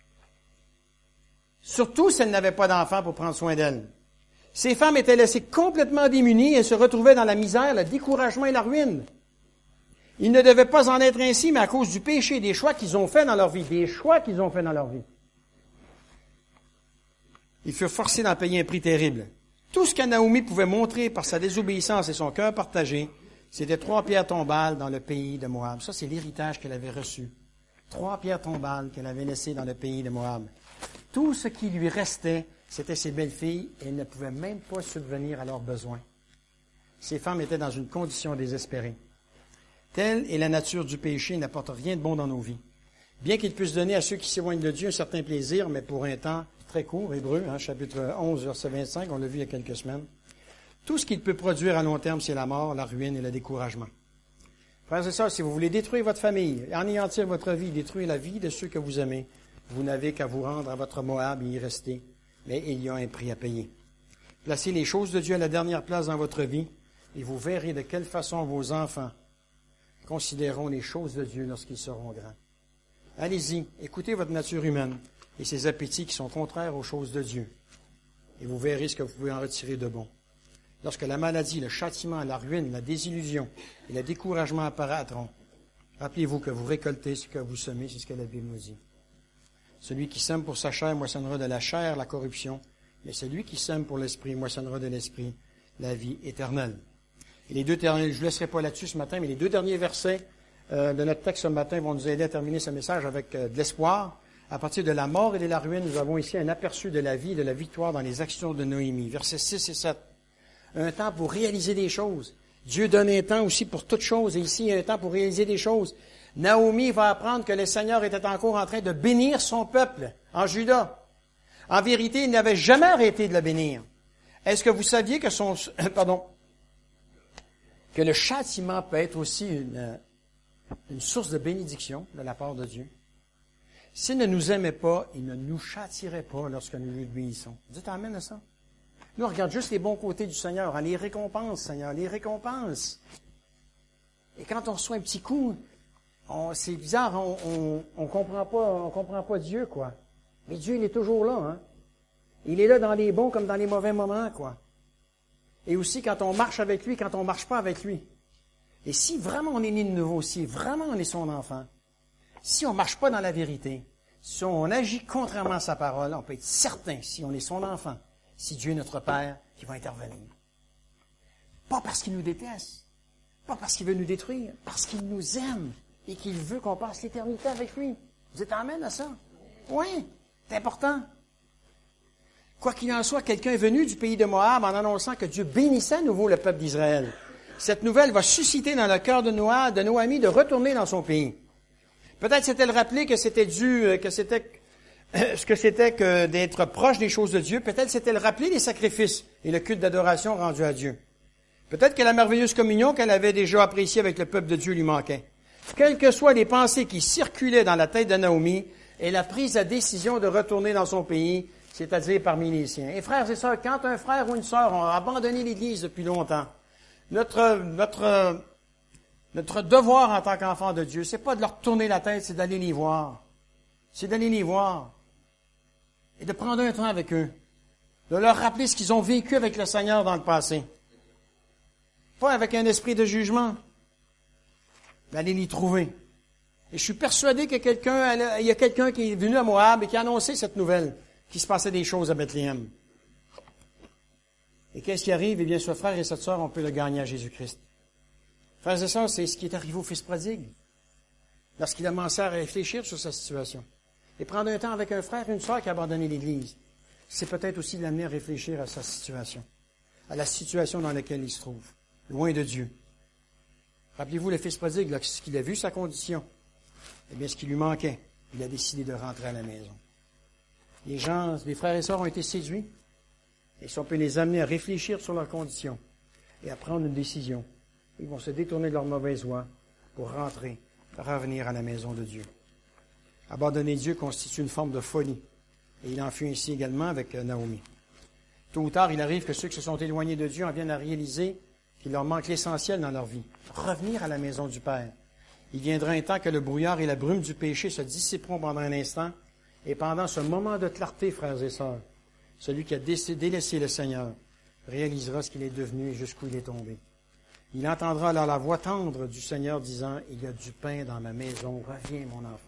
Surtout si elles n'avaient pas d'enfants pour prendre soin d'elles. Ces femmes étaient laissées complètement démunies et se retrouvaient dans la misère, le découragement et la ruine. Ils ne devaient pas en être ainsi, mais à cause du péché, des choix qu'ils ont faits dans leur vie, des choix qu'ils ont faits dans leur vie. Ils furent forcés d'en payer un prix terrible. Tout ce que Naomi pouvait montrer par sa désobéissance et son cœur partagé, c'était trois pierres tombales dans le pays de Moab. Ça, c'est l'héritage qu'elle avait reçu. Trois pierres tombales qu'elle avait laissées dans le pays de Moab. Tout ce qui lui restait, c'était ses belles-filles, et elles ne pouvaient même pas subvenir à leurs besoins. Ces femmes étaient dans une condition désespérée. Telle est la nature du péché, il n'apporte rien de bon dans nos vies. Bien qu'il puisse donner à ceux qui s'éloignent de Dieu un certain plaisir, mais pour un temps très court, Hébreux, hein, chapitre onze, verset vingt-cinq, on l'a vu il y a quelques semaines, tout ce qu'il peut produire à long terme, c'est la mort, la ruine et le découragement. Frères et sœurs, si vous voulez détruire votre famille, anéantir votre vie, détruire la vie de ceux que vous aimez, vous n'avez qu'à vous rendre à votre Moab et y rester. Mais il y a un prix à payer. Placez les choses de Dieu à la dernière place dans votre vie et vous verrez de quelle façon vos enfants considéreront les choses de Dieu lorsqu'ils seront grands. Allez-y, écoutez votre nature humaine et ses appétits qui sont contraires aux choses de Dieu. Et vous verrez ce que vous pouvez en retirer de bon. Lorsque la maladie, le châtiment, la ruine, la désillusion et le découragement apparaîtront, rappelez-vous que vous récoltez ce que vous semez, c'est ce que la Bible nous dit. Celui qui sème pour sa chair moissonnera de la chair la corruption, mais celui qui sème pour l'esprit moissonnera de l'esprit la vie éternelle. Et les deux derniers, je ne vous laisserai pas là-dessus ce matin, mais les deux derniers versets euh, de notre texte ce matin vont nous aider à terminer ce message avec euh, de l'espoir. À partir de la mort et de la ruine, nous avons ici un aperçu de la vie et de la victoire dans les actions de Noémie. Versets six et sept. Un temps pour réaliser des choses. Dieu donne un temps aussi pour toutes choses, et ici, il y a un temps pour réaliser des choses. Naomi va apprendre que le Seigneur était encore en train de bénir son peuple en Juda. En vérité, il n'avait jamais arrêté de le bénir. Est-ce que vous saviez que son, pardon, que le châtiment peut être aussi une, une source de bénédiction de la part de Dieu? S'il ne nous aimait pas, il ne nous châtierait pas lorsque nous lui obéissons. Dites amen à ça. Nous, on regarde juste les bons côtés du Seigneur, on les récompense, Seigneur, les récompense. Et quand on reçoit un petit coup, on, c'est bizarre, on, on, on comprend pas, on comprend pas Dieu, quoi. Mais Dieu, il est toujours là, hein. Il est là dans les bons comme dans les mauvais moments, quoi. Et aussi quand on marche avec lui, quand on marche pas avec lui. Et si vraiment on est né de nouveau, si vraiment on est son enfant, si on marche pas dans la vérité, si on agit contrairement à sa parole, on peut être certain, si on est son enfant, si Dieu est notre Père, qu'il va intervenir. Pas parce qu'il nous déteste, pas parce qu'il veut nous détruire, parce qu'il nous aime et qu'il veut qu'on passe l'éternité avec lui. Vous êtes amène à ça? Oui, c'est important. Quoi qu'il en soit, quelqu'un est venu du pays de Moab en annonçant que Dieu bénissait à nouveau le peuple d'Israël. Cette nouvelle va susciter dans le cœur de Noah, de Noémie de retourner dans son pays. Peut-être s'est-elle rappelé que c'était dû, que c'était ce que c'était que d'être proche des choses de Dieu. Peut-être s'est-elle rappelé les sacrifices et le culte d'adoration rendu à Dieu. Peut-être que la merveilleuse communion qu'elle avait déjà appréciée avec le peuple de Dieu lui manquait. Quelles que soient les pensées qui circulaient dans la tête de Naomi, elle a pris la décision de retourner dans son pays, c'est-à-dire parmi les siens. Et frères et sœurs, quand un frère ou une sœur ont abandonné l'Église depuis longtemps, notre, notre, notre devoir en tant qu'enfant de Dieu, c'est pas de leur tourner la tête, c'est d'aller les voir. C'est d'aller les voir. Et de prendre un temps avec eux. De leur rappeler ce qu'ils ont vécu avec le Seigneur dans le passé. Pas avec un esprit de jugement. D'aller les trouver. Et je suis persuadé que quelqu'un, il y a quelqu'un qui est venu à Moab et qui a annoncé cette nouvelle, qu'il se passait des choses à Bethléem. Et qu'est-ce qui arrive? Eh bien, ce frère et cette sœur, on peut le gagner à Jésus-Christ. Frères et sœurs, c'est ce qui est arrivé au fils prodigue. Lorsqu'il a commencé à réfléchir sur sa situation. Et prendre un temps avec un frère et une sœur qui a abandonné l'Église. C'est peut-être aussi l'amener à réfléchir à sa situation. À la situation dans laquelle il se trouve. Loin de Dieu. Rappelez-vous le fils prodigue, lorsqu'il a vu sa condition, eh bien, ce qui lui manquait, il a décidé de rentrer à la maison. Les gens, les frères et sœurs ont été séduits. Et si on peut les amener à réfléchir sur leurs conditions et à prendre une décision, ils vont se détourner de leur mauvaise voie pour rentrer, revenir à la maison de Dieu. Abandonner Dieu constitue une forme de folie. Et il en fut ainsi également avec Naomi. Tôt ou tard, il arrive que ceux qui se sont éloignés de Dieu en viennent à réaliser qu'il leur manque l'essentiel dans leur vie. Revenir à la maison du Père. Il viendra un temps que le brouillard et la brume du péché se dissiperont pendant un instant. Et pendant ce moment de clarté, frères et sœurs, celui qui a délaissé le Seigneur réalisera ce qu'il est devenu et jusqu'où il est tombé. Il entendra alors la voix tendre du Seigneur disant « Il y a du pain dans ma maison, reviens mon enfant ».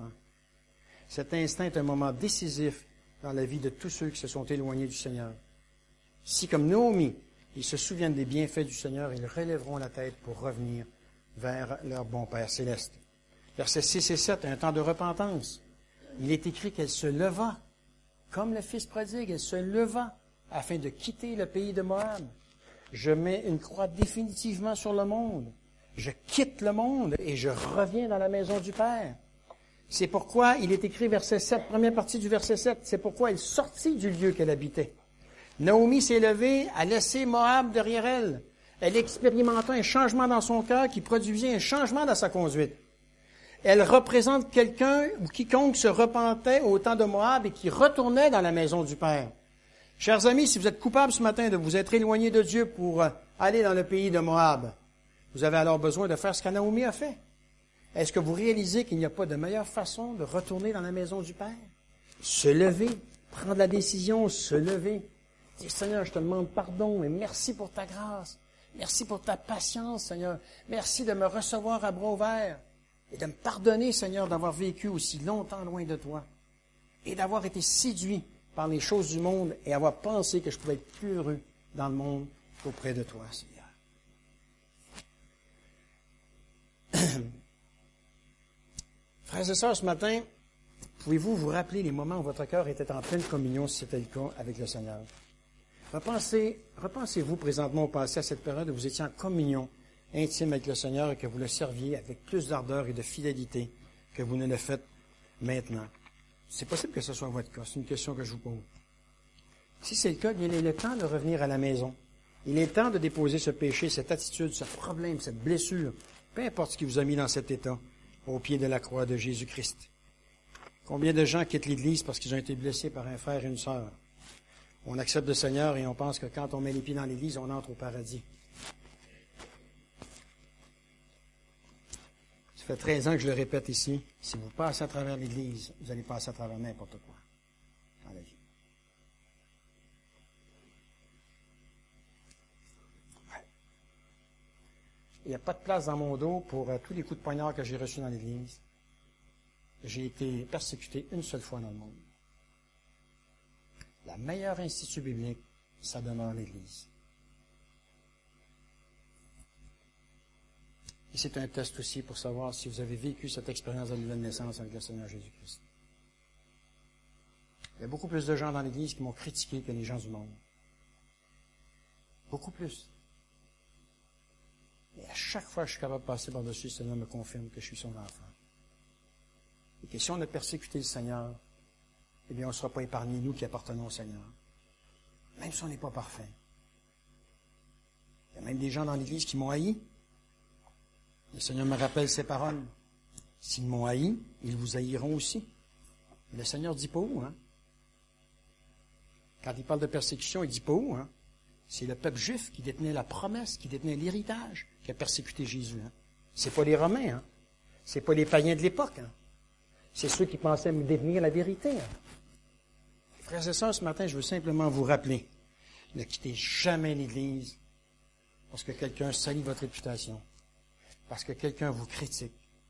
Cet instant est un moment décisif dans la vie de tous ceux qui se sont éloignés du Seigneur. Si, comme Naomi, ils se souviennent des bienfaits du Seigneur, ils relèveront la tête pour revenir vers leur bon Père céleste. Versets six et sept, un temps de repentance. Il est écrit qu'elle se leva, comme le fils prodigue, elle se leva afin de quitter le pays de Moab. Je mets une croix définitivement sur le monde. Je quitte le monde et je reviens dans la maison du Père. C'est pourquoi il est écrit verset sept, première partie du verset sept, c'est pourquoi elle sortit du lieu qu'elle habitait. Naomi s'est levée, a laissé Moab derrière elle. Elle expérimenta un changement dans son cœur qui produisait un changement dans sa conduite. Elle représente quelqu'un ou quiconque se repentait au temps de Moab et qui retournait dans la maison du Père. Chers amis, si vous êtes coupables ce matin de vous être éloignés de Dieu pour aller dans le pays de Moab, vous avez alors besoin de faire ce que Naomi a fait. Est-ce que vous réalisez qu'il n'y a pas de meilleure façon de retourner dans la maison du Père? Se lever, prendre la décision, se lever. Dire, Seigneur, je te demande pardon et merci pour ta grâce. Merci pour ta patience, Seigneur. Merci de me recevoir à bras ouverts et de me pardonner, Seigneur, d'avoir vécu aussi longtemps loin de toi et d'avoir été séduit par les choses du monde et avoir pensé que je pouvais être plus heureux dans le monde qu'auprès de toi, Seigneur. Frères et sœurs, ce matin, pouvez-vous vous rappeler les moments où votre cœur était en pleine communion, si c'était le cas, avec le Seigneur? Repensez, repensez-vous présentement au passé à cette période où vous étiez en communion intime avec le Seigneur et que vous le serviez avec plus d'ardeur et de fidélité que vous ne le faites maintenant. C'est possible que ce soit votre cas. C'est une question que je vous pose. Si c'est le cas, bien, il est temps de revenir à la maison. Il est temps de déposer ce péché, cette attitude, ce problème, cette blessure, peu importe ce qui vous a mis dans cet état, au pied de la croix de Jésus-Christ. Combien de gens quittent l'Église parce qu'ils ont été blessés par un frère et une sœur? On accepte le Seigneur et on pense que quand on met les pieds dans l'Église, on entre au paradis. Ça fait treize ans que je le répète ici. Si vous passez à travers l'Église, vous allez passer à travers n'importe quoi dans la vie. Ouais. Il n'y a pas de place dans mon dos pour euh, tous les coups de poignard que j'ai reçus dans l'Église. J'ai été persécuté une seule fois dans le monde. La meilleure institut biblique, ça demeure l'Église. Et c'est un test aussi pour savoir si vous avez vécu cette expérience de nouvelle naissance avec le Seigneur Jésus-Christ. Il y a beaucoup plus de gens dans l'Église qui m'ont critiqué que les gens du monde. Beaucoup plus. Et à chaque fois que je suis capable de passer par-dessus, le Seigneur me confirme que je suis son enfant. Et que si on a persécuté le Seigneur, eh bien, on ne sera pas épargné, nous qui appartenons au Seigneur. Même si on n'est pas parfait. Il y a même des gens dans l'Église qui m'ont haï. Le Seigneur me rappelle ces paroles. S'ils m'ont haï, ils vous haïront aussi. Et le Seigneur dit pas où, hein? Quand il parle de persécution, il dit pas où, hein? C'est le peuple juif qui détenait la promesse, qui détenait l'héritage, qui a persécuté Jésus, hein? C'est pas les Romains, hein? C'est pas les païens de l'époque, hein? C'est ceux qui pensaient me détenir la vérité, hein? Frères et sœurs, ce matin, je veux simplement vous rappeler, ne quittez jamais l'Église parce que quelqu'un salit votre réputation. Parce que quelqu'un vous critique.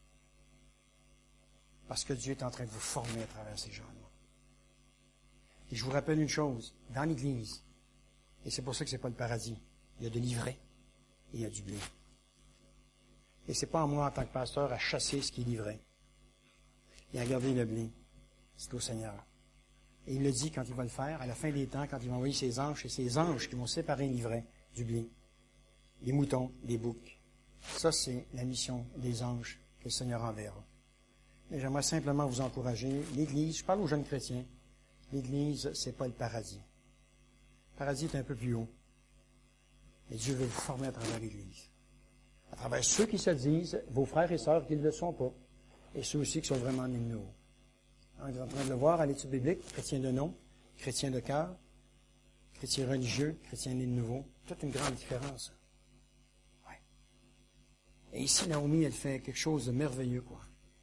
Parce que Dieu est en train de vous former à travers ces gens-là. Et je vous rappelle une chose, dans l'Église, et c'est pour ça que c'est pas le paradis, il y a de l'ivraie et il y a du blé. Et c'est pas à moi, en tant que pasteur, à chasser ce qui est livré et à garder le blé. C'est au Seigneur. Et il le dit quand il va le faire, à la fin des temps, quand il va envoyer ses anges, c'est ses anges qui vont séparer l'ivraie du blé, les moutons, les boucs. Ça, c'est la mission des anges que le Seigneur enverra. Et j'aimerais simplement vous encourager. L'Église, je parle aux jeunes chrétiens, l'Église, c'est pas le paradis. Le paradis est un peu plus haut. Mais Dieu veut vous former à travers l'Église. À travers ceux qui se disent, vos frères et sœurs qui ne le sont pas, et ceux aussi qui sont vraiment nés de nouveau. On est en train de le voir à l'étude biblique, chrétiens de nom, chrétiens de cœur, chrétiens religieux, chrétiens nés de nouveau. Toute une grande différence. Et ici, Naomi, elle fait quelque chose de merveilleux, quoi.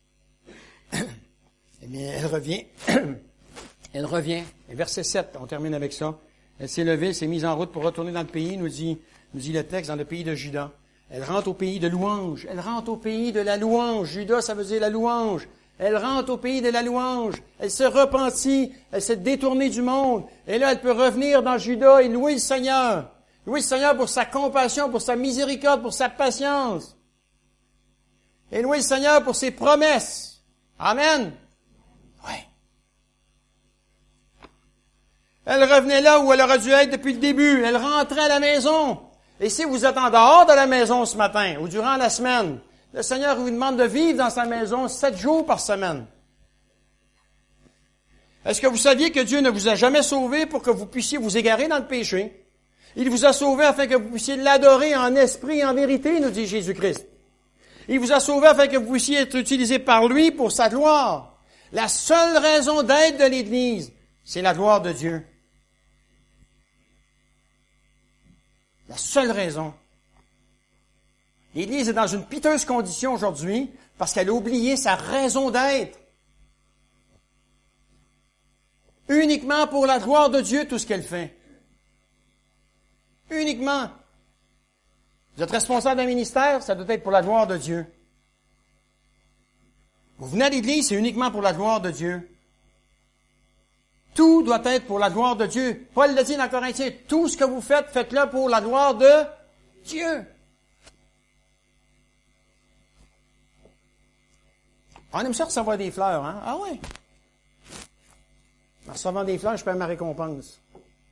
Eh bien, elle revient. Elle revient. Et verset sept, on termine avec ça. Elle s'est levée, elle s'est mise en route pour retourner dans le pays, nous dit, nous dit le texte, dans le pays de Juda. Elle rentre au pays de louange. Elle rentre au pays de la louange. Juda, ça veut dire la louange. Elle rentre au pays de la louange. Elle se repentit. Elle s'est détournée du monde. Et là, elle peut revenir dans Juda et louer le Seigneur. Louer le Seigneur pour sa compassion, pour sa miséricorde, pour sa patience. Et louer le Seigneur pour ses promesses. Amen. Oui. Elle revenait là où elle aurait dû être depuis le début. Elle rentrait à la maison. Et si vous êtes en dehors de la maison ce matin, ou durant la semaine, le Seigneur vous demande de vivre dans sa maison sept jours par semaine. Est-ce que vous saviez que Dieu ne vous a jamais sauvé pour que vous puissiez vous égarer dans le péché? Il vous a sauvé afin que vous puissiez l'adorer en esprit et en vérité, nous dit Jésus-Christ. Il vous a sauvé afin que vous puissiez être utilisé par lui pour sa gloire. La seule raison d'être de l'Église, c'est la gloire de Dieu. La seule raison. L'Église est dans une piteuse condition aujourd'hui parce qu'elle a oublié sa raison d'être. Uniquement pour la gloire de Dieu, tout ce qu'elle fait. Uniquement. Vous êtes responsable d'un ministère, ça doit être pour la gloire de Dieu. Vous venez à l'Église, c'est uniquement pour la gloire de Dieu. Tout doit être pour la gloire de Dieu. Paul l'a dit dans Corinthiens, tout ce que vous faites, faites-le pour la gloire de Dieu. On aime ça recevoir des fleurs, hein? Ah ouais. En recevant des fleurs, je perds ma récompense.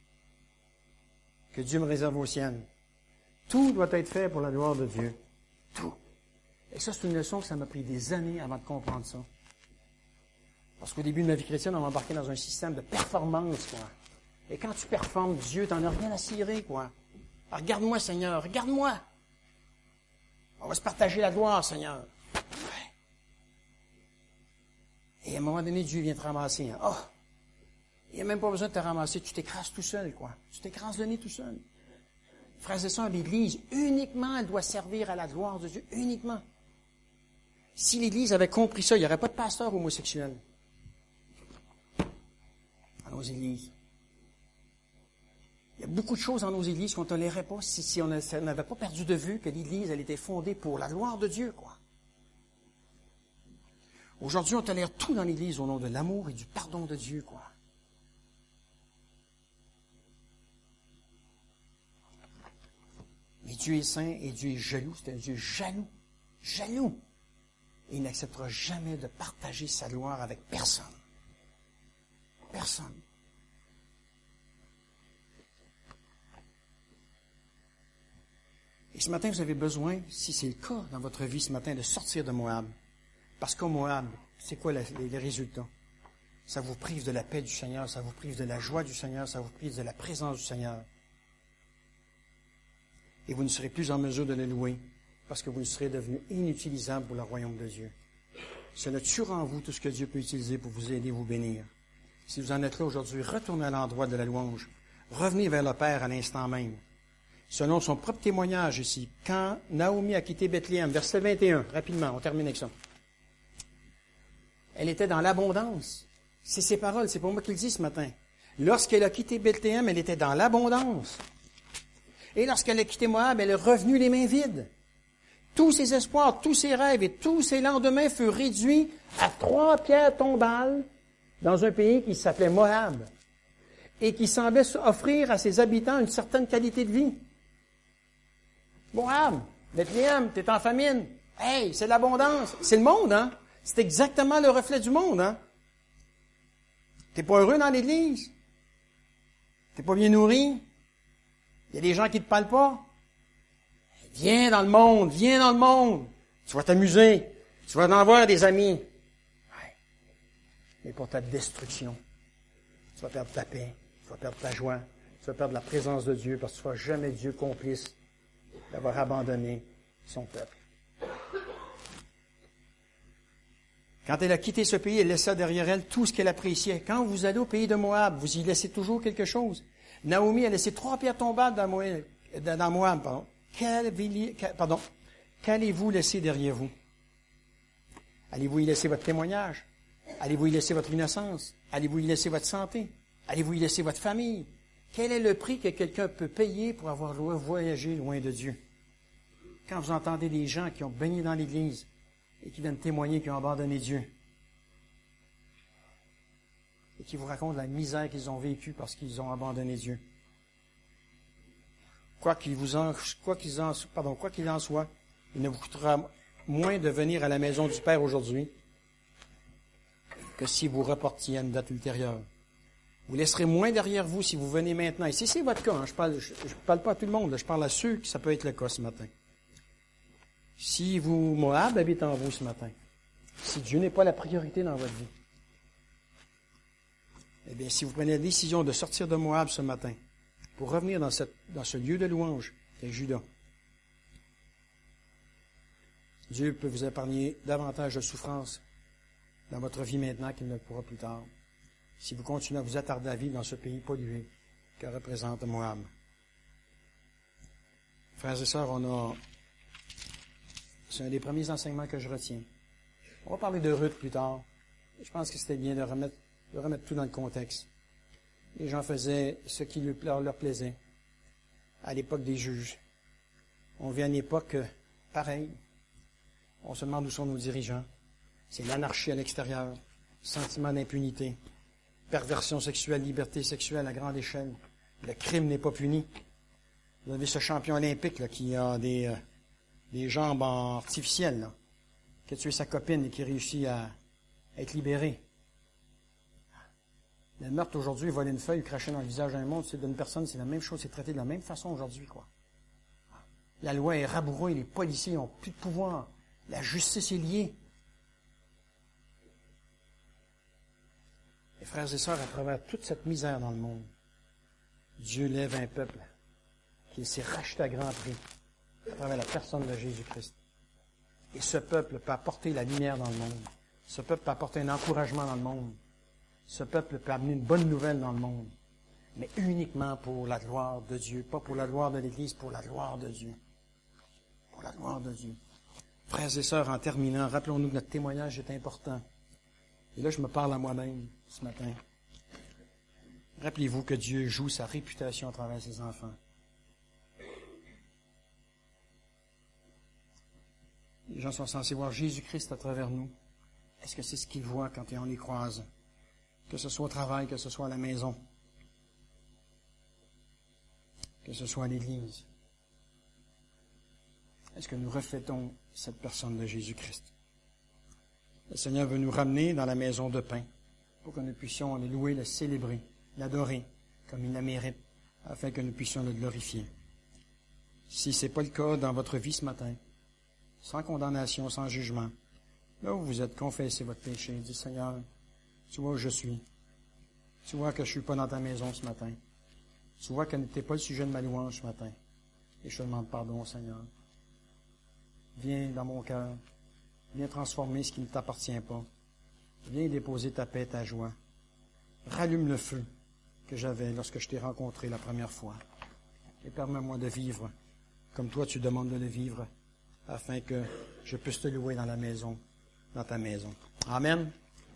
Que Dieu me réserve au ciel. Tout doit être fait pour la gloire de Dieu. Tout. Et ça, c'est une leçon que ça m'a pris des années avant de comprendre ça. Parce qu'au début de ma vie chrétienne, on m'a embarqué dans un système de performance, quoi. Et quand tu performes, Dieu, t'en as rien à cirer, quoi. Alors, regarde-moi, Seigneur, regarde-moi. On va se partager la gloire, Seigneur. Ouais. Et à un moment donné, Dieu vient te ramasser. Hein. Oh! Il n'y a même pas besoin de te ramasser, tu t'écrases tout seul, quoi. Tu t'écrases le nez tout seul. Frères et sœurs, l'Église, uniquement, elle doit servir à la gloire de Dieu, uniquement. Si l'Église avait compris ça, il n'y aurait pas de pasteur homosexuel dans nos églises. Il y a beaucoup de choses dans nos églises qu'on ne tolérait pas si, si on n'avait pas perdu de vue que l'Église, elle était fondée pour la gloire de Dieu, quoi. Aujourd'hui, on tolère tout dans l'Église au nom de l'amour et du pardon de Dieu, quoi. Mais Dieu est saint et Dieu est jaloux. C'est un Dieu jaloux. Jaloux. Et il n'acceptera jamais de partager sa gloire avec personne. Personne. Et ce matin, vous avez besoin, si c'est le cas dans votre vie ce matin, de sortir de Moab. Parce qu'au Moab, c'est quoi les, les résultats? Ça vous prive de la paix du Seigneur, ça vous prive de la joie du Seigneur, ça vous prive de la présence du Seigneur. Et vous ne serez plus en mesure de le louer, parce que vous serez devenu inutilisable pour le royaume de Dieu. Cela tuera en vous tout ce que Dieu peut utiliser pour vous aider, vous bénir. Si vous en êtes là aujourd'hui, retournez à l'endroit de la louange. Revenez vers le Père à l'instant même. Selon son propre témoignage ici, quand Naomi a quitté Bethléem, verset vingt et un, rapidement, on termine avec ça. Elle était dans l'abondance. C'est ses paroles, c'est pas moi qui le dis ce matin. Lorsqu'elle a quitté Bethléem, elle était dans l'abondance. Et lorsqu'elle a quitté Moab, elle est revenue les mains vides. Tous ses espoirs, tous ses rêves et tous ses lendemains furent réduits à trois pierres tombales dans un pays qui s'appelait Moab et qui semblait offrir à ses habitants une certaine qualité de vie. Moab, Bethléem, t'es en famine. Hey, c'est l'abondance. C'est le monde, hein? C'est exactement le reflet du monde, hein? T'es pas heureux dans l'Église? T'es pas bien nourri? Il y a des gens qui te parlent pas? Viens dans le monde, viens dans le monde. Tu vas t'amuser. Tu vas en avoir des amis. Ouais. Mais pour ta destruction, tu vas perdre ta paix, tu vas perdre ta joie, tu vas perdre la présence de Dieu parce que tu ne seras jamais Dieu complice d'avoir abandonné son peuple. Quand elle a quitté ce pays, elle laissa derrière elle tout ce qu'elle appréciait. Quand vous allez au pays de Moab, vous y laissez toujours quelque chose. Naomi a laissé trois pierres tombables dans Moab. Dans Moab pardon. Pardon. Qu'allez-vous laisser derrière vous? Allez-vous y laisser votre témoignage? Allez-vous y laisser votre innocence? Allez-vous y laisser votre santé? Allez-vous y laisser votre famille? Quel est le prix que quelqu'un peut payer pour avoir voyagé loin de Dieu? Quand vous entendez des gens qui ont baigné dans l'Église et qui viennent témoigner qu'ils ont abandonné Dieu et qui vous racontent la misère qu'ils ont vécue parce qu'ils ont abandonné Dieu. Quoi qu'il vous en, quoi qu'il en, pardon, quoi qu'il en soit, il ne vous coûtera moins de venir à la maison du Père aujourd'hui que si vous reportiez à une date ultérieure. Vous laisserez moins derrière vous si vous venez maintenant. Et si c'est votre cas, hein, je parle, je, je parle pas à tout le monde, là, je parle à ceux qui ça peut être le cas ce matin. Si vous, Moab habite en vous ce matin, si Dieu n'est pas la priorité dans votre vie, eh bien, si vous prenez la décision de sortir de Moab ce matin, pour revenir dans, cette, dans ce lieu de louange qu'est Juda, Dieu peut vous épargner davantage de souffrance dans votre vie maintenant qu'il ne le pourra plus tard, si vous continuez à vous attarder à vivre dans ce pays pollué que représente Moab. Frères et sœurs, on a... C'est un des premiers enseignements que je retiens. On va parler de Ruth plus tard. Je pense que c'était bien de remettre, de remettre tout dans le contexte. Les gens faisaient ce qui leur, leur plaisait à l'époque des juges. On vit à une époque pareille. On se demande où sont nos dirigeants. C'est l'anarchie à l'extérieur, sentiment d'impunité, perversion sexuelle, liberté sexuelle à grande échelle. Le crime n'est pas puni. Vous avez ce champion olympique là, qui a des, euh, des jambes artificielles. Là. qui a tué sa copine et qui réussit à être libéré. Le meurtre aujourd'hui, voler une feuille, cracher dans le visage d'un monde, c'est d'une personne, c'est la même chose, c'est traité de la même façon aujourd'hui, quoi. La loi est rabourée, les policiers n'ont plus de pouvoir, la justice est liée. Et frères et sœurs, à travers toute cette misère dans le monde, Dieu lève un peuple qu'il s'est racheté à grand prix à travers la personne de Jésus-Christ. Et ce peuple peut apporter la lumière dans le monde. Ce peuple peut apporter un encouragement dans le monde. Ce peuple peut amener une bonne nouvelle dans le monde. Mais uniquement pour la gloire de Dieu. Pas pour la gloire de l'Église, pour la gloire de Dieu. Pour la gloire de Dieu. Frères et sœurs, en terminant, rappelons-nous que notre témoignage est important. Et là, je me parle à moi-même ce matin. Rappelez-vous que Dieu joue sa réputation à travers ses enfants. Les gens sont censés voir Jésus-Christ à travers nous. Est-ce que c'est ce qu'ils voient quand on les croise? Que ce soit au travail, que ce soit à la maison, que ce soit à l'Église. Est-ce que nous reflétons cette personne de Jésus-Christ? Le Seigneur veut nous ramener dans la maison de pain pour que nous puissions le louer, le célébrer, l'adorer comme il la mérite, afin que nous puissions le glorifier. Si ce n'est pas le cas dans votre vie ce matin, sans condamnation, sans jugement, là où vous êtes, confessez votre péché, dites Seigneur, tu vois où je suis. Tu vois que je suis pas dans ta maison ce matin. Tu vois que tu n'es pas le sujet de ma louange ce matin. Et je te demande pardon, Seigneur. Viens dans mon cœur. Viens transformer ce qui ne t'appartient pas. Viens déposer ta paix, ta joie. Rallume le feu que j'avais lorsque je t'ai rencontré la première fois. Et permets-moi de vivre comme toi tu demandes de le vivre, afin que je puisse te louer dans la maison, dans ta maison. Amen.